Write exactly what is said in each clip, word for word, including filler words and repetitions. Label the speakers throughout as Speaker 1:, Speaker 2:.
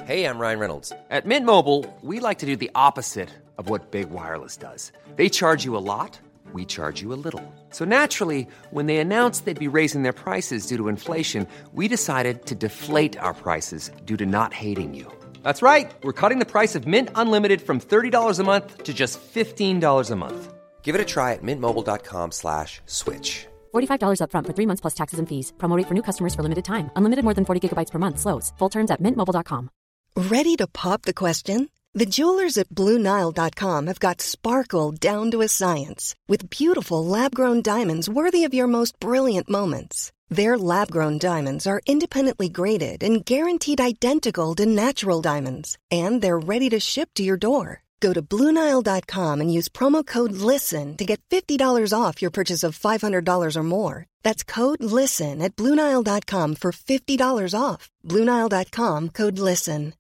Speaker 1: Hey, I'm Ryan Reynolds. At Mint Mobile, we like to do the opposite of what Big Wireless does. They charge you a lot, we charge you a little. So naturally, when they announced they'd be raising their prices due to inflation, we decided to deflate our prices due to not hating you. That's right. We're cutting the price of Mint Unlimited from thirty dollars a month to just fifteen dollars a month. Give it a try at mintmobile.com slash switch.
Speaker 2: forty-five dollars up front for three months plus taxes and fees. Promo rate for new customers for limited time. Unlimited more than forty gigabytes per month. Slows full terms at mint mobile dot com.
Speaker 3: Ready to pop the question? The jewelers at Blue Nile dot com have got sparkle down to a science with beautiful lab-grown diamonds worthy of your most brilliant moments. Their lab-grown diamonds are independently graded and guaranteed identical to natural diamonds, and they're ready to ship to your door. Go to Blue Nile dot com and use promo code LISTEN to get fifty dollars off your purchase of five hundred dollars or more. That's code LISTEN at Blue Nile dot com for fifty dollars off. Blue Nile dot com, code LISTEN.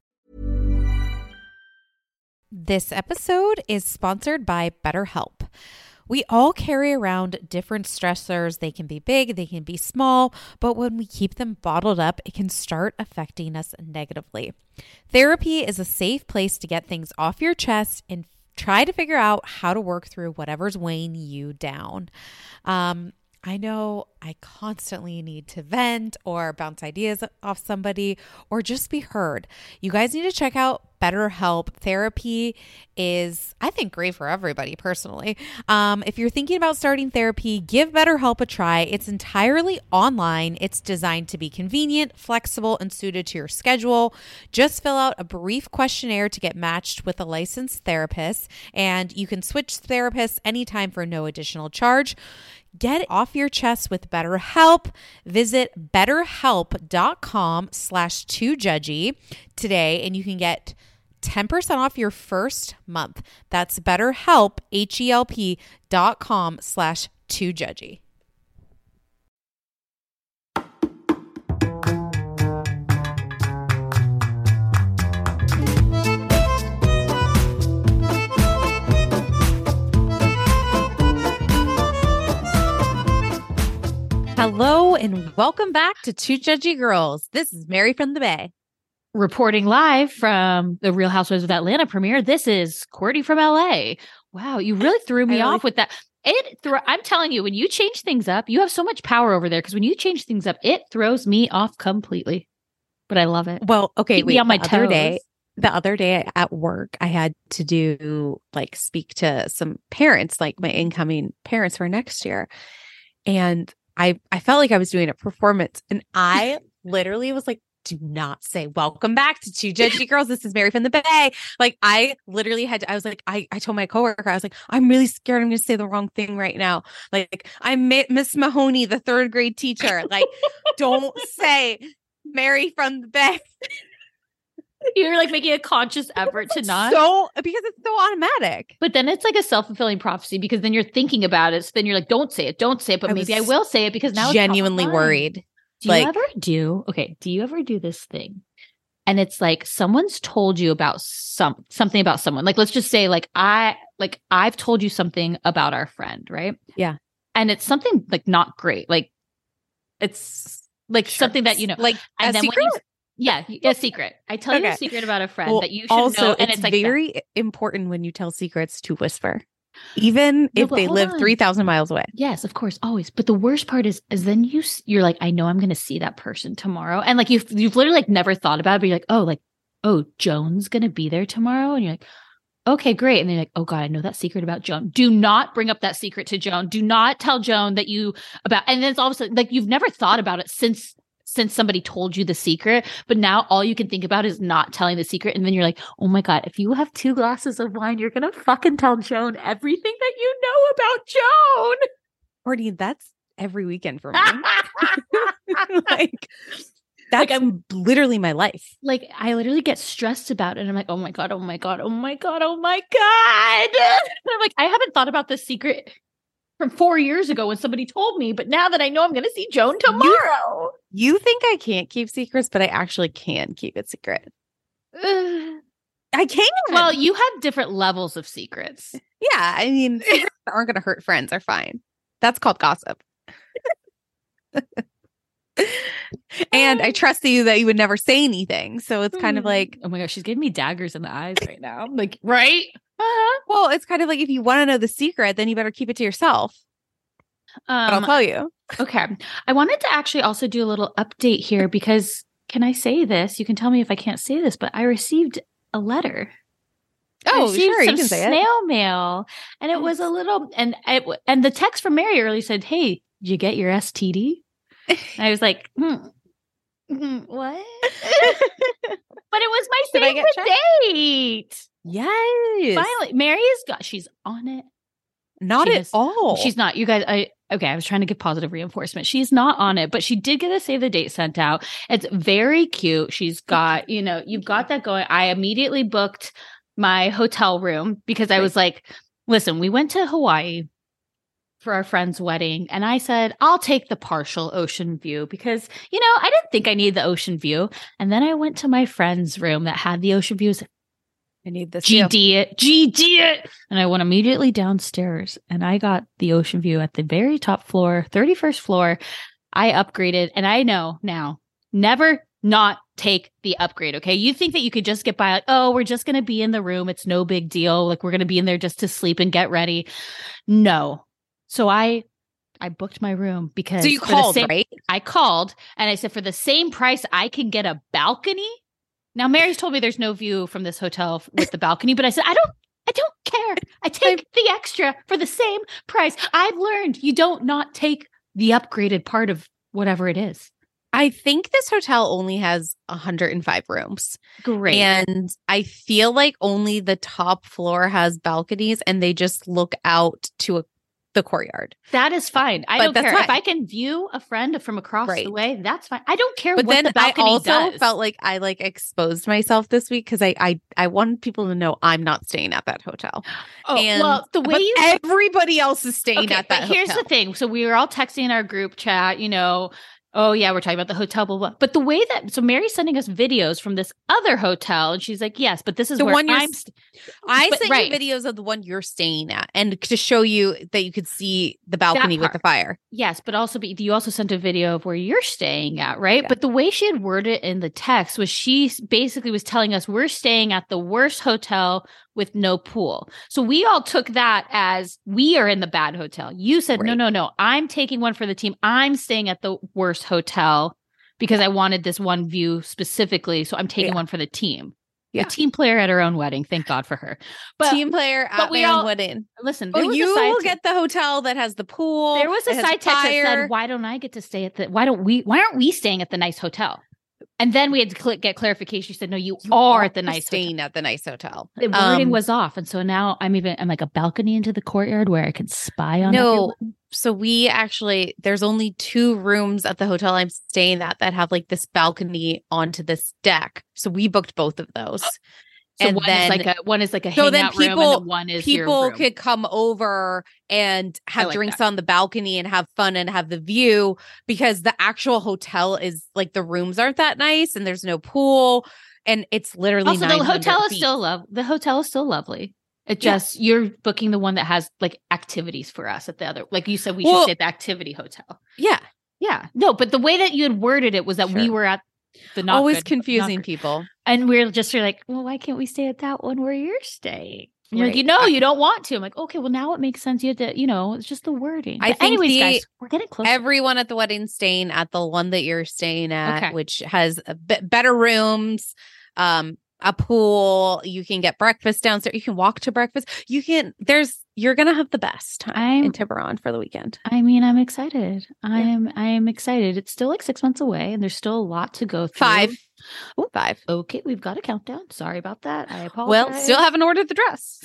Speaker 4: This episode is sponsored by BetterHelp. We all carry around different stressors. They can be big, they can be small, but when we keep them bottled up, it can start affecting us negatively. Therapy is a safe place to get things off your chest and try to figure out how to work through whatever's weighing you down. Um, I know I constantly need to vent or bounce ideas off somebody or just be heard. You guys need to check out BetterHelp. Therapy is, I think, great for everybody personally. Um, if you're thinking about starting therapy, give BetterHelp a try. It's entirely online. It's designed to be convenient, flexible, and suited to your schedule. Just fill out a brief questionnaire to get matched with a licensed therapist, and you can switch therapists anytime for no additional charge. Get it off your chest with BetterHelp. Visit betterhelp.com slash too judgy today, and you can get ten percent off your first month. That's BetterHelp, H-E-L-P dot com slash too judgy. Hello and welcome back to Two Judgy Girls. This is Mary from the Bay.
Speaker 5: Reporting live from the Real Housewives of Atlanta premiere, this is Courtney from L A. Wow, you really threw me
Speaker 4: really-
Speaker 5: off with that. It. Thro- I'm telling you, when you change things up, you have so much power over there because when you change things up, it throws me off completely. But I love it.
Speaker 4: Well, okay,
Speaker 5: Keep
Speaker 4: wait.
Speaker 5: me on my
Speaker 4: the other
Speaker 5: toes.
Speaker 4: day, the other day at work, I had to do like speak to some parents, like my incoming parents for next year, and I I felt like I was doing a performance, and I literally was like, do not say welcome back to Two Judgy Girls. This is Mary from the Bay. Like I literally had to, I was like, I, I told my coworker, I was like, I'm really scared I'm going to say the wrong thing right now. Like I'm Ma- Miss Mahoney, the third grade teacher. Like don't say Mary from the Bay.
Speaker 5: You're like making a conscious effort to not.
Speaker 4: So because it's so automatic.
Speaker 5: But then it's like a self-fulfilling prophecy because then you're thinking about it. So then you're like, don't say it, don't say it. But
Speaker 4: I
Speaker 5: maybe
Speaker 4: was
Speaker 5: I will say it because now
Speaker 4: genuinely
Speaker 5: it's top of mind.
Speaker 4: worried.
Speaker 5: Do
Speaker 4: Like-
Speaker 5: you ever do? Okay. Do you ever do this thing? And it's like someone's told you about some something about someone. Like let's just say like I like I've told you something about our friend, right?
Speaker 4: Yeah.
Speaker 5: And it's something like not great. Like it's like
Speaker 4: Sure.
Speaker 5: something that you know.
Speaker 4: Like
Speaker 5: and
Speaker 4: a
Speaker 5: then
Speaker 4: secret?
Speaker 5: when you yeah, a secret. I tell you
Speaker 4: Okay.
Speaker 5: a secret about a friend
Speaker 4: Well,
Speaker 5: that you should
Speaker 4: also,
Speaker 5: know. And
Speaker 4: it's,
Speaker 5: it's, like
Speaker 4: very important when you tell secrets to whisper, even
Speaker 5: No,
Speaker 4: if
Speaker 5: but
Speaker 4: they
Speaker 5: hold
Speaker 4: live
Speaker 5: on.
Speaker 4: three thousand miles away.
Speaker 5: Yes, of course, always. But the worst part is, is then you s- you're like, I know I'm going to see that person tomorrow, and like you've you've literally like never thought about it, but you're like, oh, like oh, Joan's going to be there tomorrow, and you're like, okay, great, and then you're like, oh god, I know that secret about Joan. Do not bring up that secret to Joan. Do not tell Joan that you about, and then it's all of a sudden like you've never thought about it since. Since somebody told you the secret, but now all you can think about is not telling the secret. And then you're like, oh my God, if you have two glasses of wine, you're going to fucking tell Joan everything that you know about Joan.
Speaker 4: Courtney, that's every weekend for me. Like, that's
Speaker 5: Like, I'm-
Speaker 4: literally my life.
Speaker 5: Like, I literally get stressed about it. And I'm like, oh my God, oh my God, oh my God, oh my God. And I'm like, I haven't thought about this secret from four years ago when somebody told me, but now that I know I'm going to see Joan tomorrow.
Speaker 4: You think I can't keep secrets, but I actually can keep it secret.
Speaker 5: Ugh.
Speaker 4: I can.
Speaker 5: Well, you have different levels of secrets.
Speaker 4: yeah. I mean, secrets that aren't going to hurt friends are fine. That's called gossip.
Speaker 6: And I trust you that you would never say anything. So it's kind of like,
Speaker 5: oh my gosh, she's giving me daggers in the eyes right now. I'm like, right?
Speaker 6: uh-huh. Well, it's kind of like if you want to know the secret, then you better keep it to yourself.
Speaker 5: Um,
Speaker 6: but I'll tell you.
Speaker 5: Okay. I wanted to actually also do a little update here because can I say this? You can tell me if I can't say this, but I received a letter.
Speaker 6: Oh,
Speaker 5: received
Speaker 6: sure,
Speaker 5: some
Speaker 6: you can say
Speaker 5: snail
Speaker 6: it.
Speaker 5: mail, and it was a little, and it, and the text from Mary early said, "Hey, did you get your S T D?" And I was like, hmm, hmm, "What?" But it was my
Speaker 6: Did I get
Speaker 5: favorite date.
Speaker 6: Yes.
Speaker 5: Finally, Mary is got. She's on it.
Speaker 6: Not
Speaker 5: She
Speaker 6: at
Speaker 5: has-
Speaker 6: all.
Speaker 5: She's not. You guys, I okay. I was trying to give positive reinforcement. She's not on it, but she did get a save the date sent out. It's very cute. She's got, you know, you've got that going. I immediately booked my hotel room because I was like, listen, we went to Hawaii for our friend's wedding, and I said, I'll take the partial ocean view because, you know, I didn't think I needed the ocean view. And then I went to my friend's room that had the ocean views.
Speaker 6: I need this.
Speaker 5: G
Speaker 6: too.
Speaker 5: D it, G D it. And I went immediately downstairs and I got the ocean view at the very top floor, thirty-first floor. I upgraded, and I know now, never not take the upgrade. Okay. You think that you could just get by like, oh, we're just going to be in the room. It's no big deal. Like we're going to be in there just to sleep and get ready. No. So I, I booked my room because
Speaker 6: So you
Speaker 5: for the
Speaker 6: called,
Speaker 5: same-
Speaker 6: right?
Speaker 5: I called and I said, for the same price, I can get a balcony. Now, Mary's told me there's no view from this hotel f- with the balcony, but I said, I don't, I don't care. I take the extra for the same price. I've learned you don't not take the upgraded part of whatever it is.
Speaker 6: I think this hotel only has one hundred five rooms.
Speaker 5: Great.
Speaker 6: And I feel like only the top floor has balconies and they just look out to a, the courtyard.
Speaker 5: That is fine. I
Speaker 6: But
Speaker 5: don't
Speaker 6: that's
Speaker 5: care. If
Speaker 6: fine.
Speaker 5: I can view a friend from across
Speaker 6: Right.
Speaker 5: the way, that's fine. I don't care
Speaker 6: But
Speaker 5: what
Speaker 6: then
Speaker 5: the
Speaker 6: I
Speaker 5: balcony
Speaker 6: also
Speaker 5: does.
Speaker 6: felt like I like exposed myself this week because I, I I wanted people to know I'm not staying at that hotel.
Speaker 5: oh,
Speaker 6: and
Speaker 5: well, the way
Speaker 6: but
Speaker 5: you
Speaker 6: everybody else is staying
Speaker 5: okay,
Speaker 6: at that
Speaker 5: but here's
Speaker 6: hotel.
Speaker 5: the thing. So we were all texting in our group chat, you know, oh yeah, we're talking about the hotel, blah, blah. But the way that, so Mary's sending us videos from this other hotel and she's like, yes, but this is
Speaker 6: The
Speaker 5: where
Speaker 6: one you're
Speaker 5: I'm.
Speaker 6: s-
Speaker 5: St-
Speaker 6: I
Speaker 5: but-
Speaker 6: sent
Speaker 5: right.
Speaker 6: you videos of the one you're staying at and to show you that you could see the balcony with the
Speaker 5: part.
Speaker 6: fire.
Speaker 5: Yes, but also be, you also sent a video of where you're staying at, right?
Speaker 6: Yeah.
Speaker 5: But the way she had worded it in the text was she s- basically was telling us we're staying at the worst hotel with no pool. So we all took that as we are in the bad hotel. You said, no,
Speaker 6: Right.
Speaker 5: no, no, I'm taking one for the team. I'm staying at the worst hotel because I wanted this one view specifically. So I'm taking
Speaker 6: Yeah.
Speaker 5: one for the team.
Speaker 6: Yeah.
Speaker 5: A team player at her own wedding. Thank God for her. But
Speaker 6: Team player
Speaker 5: but
Speaker 6: at
Speaker 5: we
Speaker 6: my own
Speaker 5: all-
Speaker 6: wedding.
Speaker 5: listen, there
Speaker 6: Oh,
Speaker 5: was
Speaker 6: you
Speaker 5: a side
Speaker 6: will
Speaker 5: te-
Speaker 6: get the hotel that has the pool.
Speaker 5: there was a
Speaker 6: that has
Speaker 5: side text that
Speaker 6: fire.
Speaker 5: said, "Why don't I get to stay at the? Why don't we? Why aren't we staying at the nice hotel?" And then we had to cl- get clarification. She said, "No, you,
Speaker 6: You
Speaker 5: are at the nice
Speaker 6: staying
Speaker 5: hotel."
Speaker 6: at the nice hotel.
Speaker 5: The wording
Speaker 6: Um,
Speaker 5: was off, and so now I'm even. I'm like a balcony into the courtyard where I can spy on.
Speaker 6: No,
Speaker 5: everyone.
Speaker 6: so we actually there's only two rooms at the hotel I'm staying at that have like this balcony onto this deck. So we booked both of those.
Speaker 5: So
Speaker 6: and
Speaker 5: one
Speaker 6: then-
Speaker 5: is like a one is like a
Speaker 6: So then
Speaker 5: hangout room, and
Speaker 6: people-
Speaker 5: then one is your
Speaker 6: People
Speaker 5: room.
Speaker 6: could come over and have
Speaker 5: like
Speaker 6: drinks
Speaker 5: that.
Speaker 6: on the balcony and have fun and have the view because the actual hotel is like the rooms aren't that nice and there's no pool and it's literally
Speaker 5: Also, the
Speaker 6: nine hundred
Speaker 5: hotel is
Speaker 6: feet.
Speaker 5: still love. The hotel is still lovely. It
Speaker 6: Yeah.
Speaker 5: just you're booking the one that has like activities for us at the other. Like you said, we
Speaker 6: Well-
Speaker 5: should stay at the activity hotel.
Speaker 6: Yeah,
Speaker 5: Yeah, no, but the way that you had worded it was that we
Speaker 6: Sure.
Speaker 5: were at the not
Speaker 6: always
Speaker 5: good-
Speaker 6: confusing
Speaker 5: not good-
Speaker 6: people.
Speaker 5: And we're just you're like, well, why can't we stay at that one where you're staying? And you're like,
Speaker 6: Right.
Speaker 5: you know, you don't want to. I'm like, okay, well, now it makes sense. You have to, you know, it's just the wording.
Speaker 6: I
Speaker 5: But
Speaker 6: think
Speaker 5: anyways,
Speaker 6: the-
Speaker 5: guys, we're getting close.
Speaker 6: Everyone at the wedding staying at the one that you're staying at,
Speaker 5: Okay.
Speaker 6: which has a bit better rooms, um, a pool. You can get breakfast downstairs. You can walk to breakfast. You can. There's. You're gonna have the best time
Speaker 5: I'm-
Speaker 6: in Tiburon for the weekend.
Speaker 5: I mean, I'm excited. I am. I am excited. It's still like six months away, and there's still a lot to go through.
Speaker 6: Five.
Speaker 5: Oh,
Speaker 6: Five.
Speaker 5: Okay, we've got a countdown. Sorry about that. I apologize.
Speaker 6: Well, still haven't ordered the dress.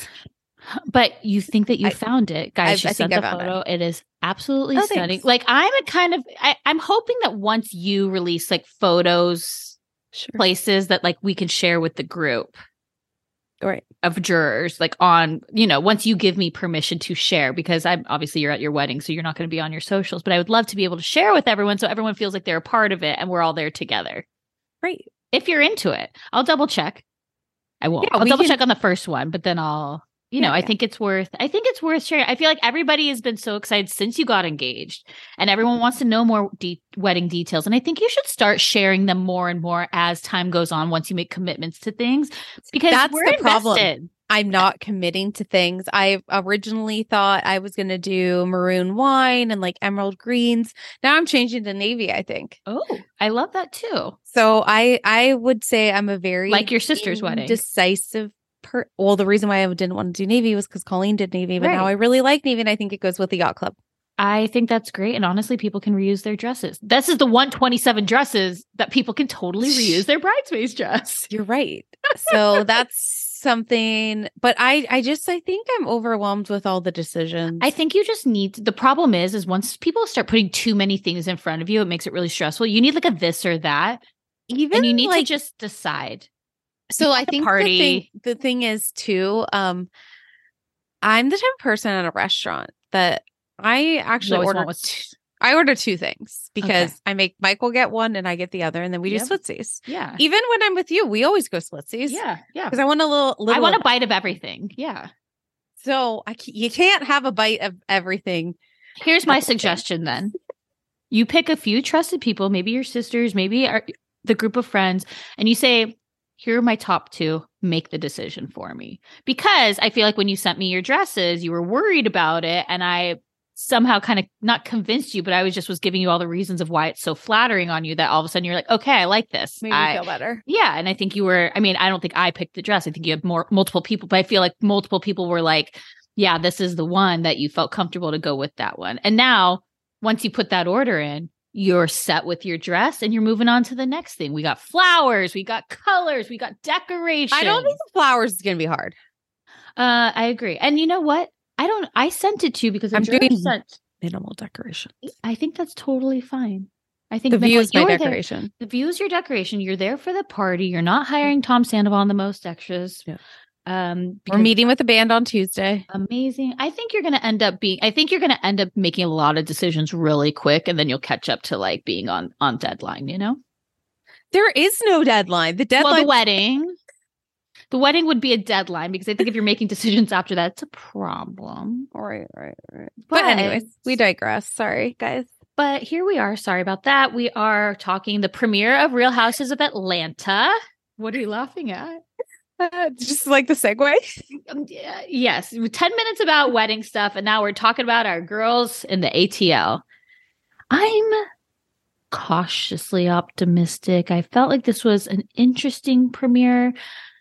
Speaker 5: But you think that you
Speaker 6: I-
Speaker 5: found it, guys?
Speaker 6: I-
Speaker 5: she
Speaker 6: I
Speaker 5: sent
Speaker 6: think
Speaker 5: the
Speaker 6: I found it.
Speaker 5: photo. It is absolutely
Speaker 6: Oh,
Speaker 5: stunning.
Speaker 6: thanks.
Speaker 5: Like I'm a kind of. I, I'm hoping that once you release like photos,
Speaker 6: Sure.
Speaker 5: places that like we can share with the group
Speaker 6: Right.
Speaker 5: of jurors, like on you know, once you give me permission to share, because I'm obviously you're at your wedding, so you're not going to be on your socials. But I would love to be able to share with everyone, so everyone feels like they're a part of it, and we're all there together.
Speaker 6: Right.
Speaker 5: If you're into it, I'll double check. I won't.
Speaker 6: Yeah,
Speaker 5: I'll
Speaker 6: we
Speaker 5: double
Speaker 6: can-
Speaker 5: check on the first one, but then I'll you know,
Speaker 6: Yeah,
Speaker 5: I
Speaker 6: yeah.
Speaker 5: think it's worth, I think it's worth sharing. I feel like everybody has been so excited since you got engaged and everyone wants to know more de- wedding details. And I think you should start sharing them more and more as time goes on once you make commitments to things because
Speaker 6: That's
Speaker 5: we're
Speaker 6: the problem.
Speaker 5: invested.
Speaker 6: I'm not committing to things. I originally thought I was going to do maroon wine and like emerald greens. Now I'm changing to navy, I think.
Speaker 5: Oh, I love that too.
Speaker 6: So I I would say I'm a very
Speaker 5: Like your sister's wedding.
Speaker 6: decisive per well, the reason why I didn't want to do navy was because Colleen did navy, but now
Speaker 5: Right.
Speaker 6: I really like navy and I think it goes with the yacht club.
Speaker 5: I think that's great. And honestly, people can reuse their dresses. This is the one twenty-seven dresses that people can totally reuse their bridesmaid's dress.
Speaker 6: You're right. So that's something, but I I just I think I'm overwhelmed with all the decisions.
Speaker 5: I think you just need to, the problem is is once people start putting too many things in front of you, it makes it really stressful. You need like a this or that.
Speaker 6: even
Speaker 5: And you need
Speaker 6: like,
Speaker 5: to just decide.
Speaker 6: so I
Speaker 5: the
Speaker 6: think
Speaker 5: party-
Speaker 6: the thing the thing is too, um I'm the type of person at a restaurant that I actually
Speaker 5: always
Speaker 6: order
Speaker 5: want what's-
Speaker 6: t- I order two things because
Speaker 5: Okay.
Speaker 6: I make Michael get one and I get the other and then we
Speaker 5: Yep.
Speaker 6: do splitsies.
Speaker 5: Yeah.
Speaker 6: Even when I'm with you, we always go splitsies.
Speaker 5: Yeah. Yeah.
Speaker 6: Because I want a little, little
Speaker 5: I want
Speaker 6: of-
Speaker 5: a bite of everything. Yeah.
Speaker 6: So I ca- you can't have a bite of everything.
Speaker 5: Here's my
Speaker 6: That's okay.
Speaker 5: suggestion then. You pick a few trusted people, maybe your sisters, maybe our, the group of friends, and you say, here are my top two. Make the decision for me. Because I feel like when you sent me your dresses, you were worried about it. And I somehow kind of not convinced you, but I was just was giving you all the reasons of why it's so flattering on you that all of a sudden you're like, okay, I like this.
Speaker 6: Made me
Speaker 5: I-
Speaker 6: feel better.
Speaker 5: Yeah. And I think you were, I mean, I don't think I picked the dress. I think you had more multiple people, but I feel like multiple people were like, yeah, this is the one that you felt comfortable to go with that one. And now once you put that order in, you're set with your dress and you're moving on to the next thing. We got flowers, we got colors, we got decorations.
Speaker 6: I don't think the flowers is gonna be hard.
Speaker 5: uh I agree. And you know what? I don't I sent it to you because
Speaker 6: I'm
Speaker 5: Andrea
Speaker 6: doing-
Speaker 5: sent
Speaker 6: Minimal decoration.
Speaker 5: I think that's totally fine. I think
Speaker 6: The
Speaker 5: minimal-
Speaker 6: view is my
Speaker 5: you were there-
Speaker 6: decoration.
Speaker 5: The view is your decoration. You're there for the party. You're not hiring Tom Sandoval on the most extras.
Speaker 6: Yeah.
Speaker 5: Um,
Speaker 6: We're
Speaker 5: because-
Speaker 6: meeting with the band on Tuesday.
Speaker 5: Amazing. I think you're going to end up being, I think you're going to end up making a lot of decisions really quick and then you'll catch up to like being on, on deadline, you know?
Speaker 6: There is no deadline. The deadline.
Speaker 5: Well, the wedding, the wedding would be a deadline because I think if you're making decisions after that, it's a problem.
Speaker 6: Right, right, right. But, anyways, we digress. Sorry, guys.
Speaker 5: But here we are. Sorry about that. We are talking the premiere of Real Houses of Atlanta. What are you laughing at?
Speaker 6: Uh, just like the segue.
Speaker 5: Um, yeah, yes, ten minutes about wedding stuff, and now we're talking about our girls in the A T L. I'm cautiously optimistic. I felt like this was an interesting premiere.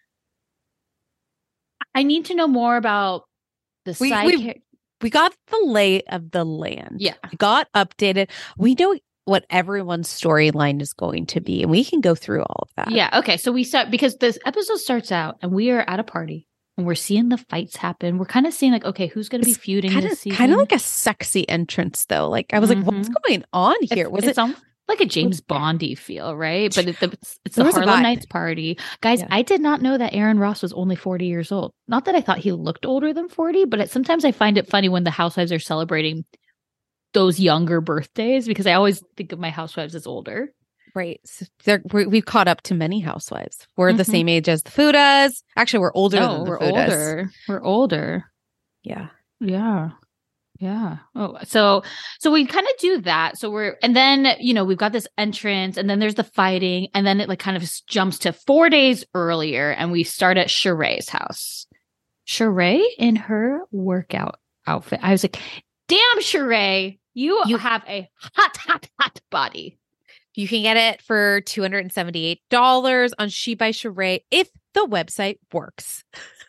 Speaker 5: I need to know more about the
Speaker 6: We-
Speaker 5: side.
Speaker 6: we-
Speaker 5: char-
Speaker 6: We got the lay of the land.
Speaker 5: Yeah.
Speaker 6: We got updated. We know what everyone's storyline is going to be, and we can go through all of that.
Speaker 5: Yeah. Okay. So we start because this episode starts out, and we are at a party, and we're seeing the fights happen. We're kind of seeing like, okay, who's going to be
Speaker 6: It's
Speaker 5: feuding
Speaker 6: Kind
Speaker 5: this
Speaker 6: of,
Speaker 5: season?
Speaker 6: kind of like a sexy entrance, though. Like I was like, what's going on here?
Speaker 5: It's-
Speaker 6: Was
Speaker 5: it's
Speaker 6: it?
Speaker 5: almost like a James Bondy feel, right? But it, the, it's, it's
Speaker 6: There
Speaker 5: the
Speaker 6: was a
Speaker 5: Harlem
Speaker 6: vibe.
Speaker 5: Nights party. Guys,
Speaker 6: Yeah.
Speaker 5: I did not know that Aaron Ross was only forty years old. Not that I thought he looked older than forty, but it, sometimes I find it funny when the housewives are celebrating those younger birthdays because I always think of my housewives as older.
Speaker 6: Right. So they're, we we've caught up to many housewives. We're the
Speaker 5: Mhm.
Speaker 6: same age as the Fudas. Actually, we're older
Speaker 5: No,
Speaker 6: than the
Speaker 5: we're
Speaker 6: Fudas.
Speaker 5: older. We're older.
Speaker 6: Yeah.
Speaker 5: Yeah. Yeah. Oh, so so we kind of do that. So we're and then you know we've got this entrance, and then there's the fighting, and then it like kind of s- jumps to four days earlier, and we start at Sheree's house. Sheree in her workout outfit. I was like, "Damn, Sheree, you,
Speaker 6: You-
Speaker 5: have a hot, hot, hot body."
Speaker 6: You can get it for two hundred seventy-eight dollars on She by Sheree if the website works.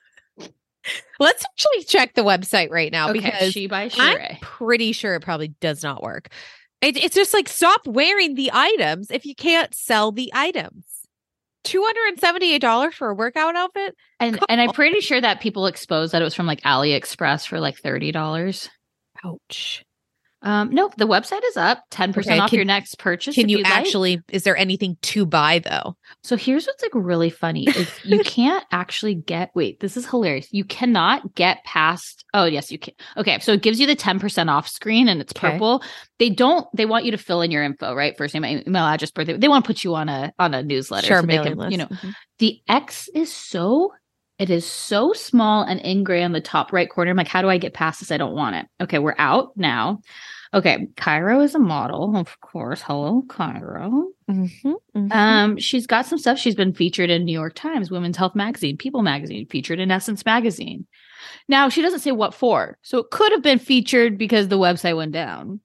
Speaker 6: Let's actually check the website right now
Speaker 5: Okay,
Speaker 6: because
Speaker 5: she by
Speaker 6: I'm
Speaker 5: Sheree.
Speaker 6: pretty sure it probably does not work. It, it's just like stop wearing the items if you can't sell the items. two hundred seventy-eight dollars for a workout outfit?
Speaker 5: And
Speaker 6: Come
Speaker 5: and I'm
Speaker 6: on.
Speaker 5: pretty sure that people exposed that it was from like AliExpress for like thirty dollars.
Speaker 6: Ouch.
Speaker 5: Um, nope, the website is up, ten percent
Speaker 6: Okay,
Speaker 5: off
Speaker 6: can-
Speaker 5: your next purchase.
Speaker 6: Can
Speaker 5: if
Speaker 6: you
Speaker 5: you'd like.
Speaker 6: actually, is there anything to buy though?
Speaker 5: So here's what's like really funny is you can't actually get, wait, this is hilarious. You cannot get past, oh yes, you can. Okay. So it gives you the ten percent off screen and it's
Speaker 6: Okay.
Speaker 5: purple. They don't, they want you to fill in your info, right? First name, email address, birthday. They want to put you on a, on a newsletter.
Speaker 6: Sure,
Speaker 5: so they
Speaker 6: mailing
Speaker 5: can,
Speaker 6: list.
Speaker 5: you know,
Speaker 6: Mhm.
Speaker 5: the X is so It is so small and in gray on the top right corner. I'm like, how do I get past this? I don't want it. Okay, we're out now. Okay, Cairo is a model, of course. Hello, Cairo.
Speaker 6: Mm-hmm, mm-hmm.
Speaker 5: Um, she's got some stuff. She's been featured in New York Times, Women's Health Magazine, People Magazine, featured in Essence Magazine. Now, she doesn't say what for, so it could have been featured because the website went down.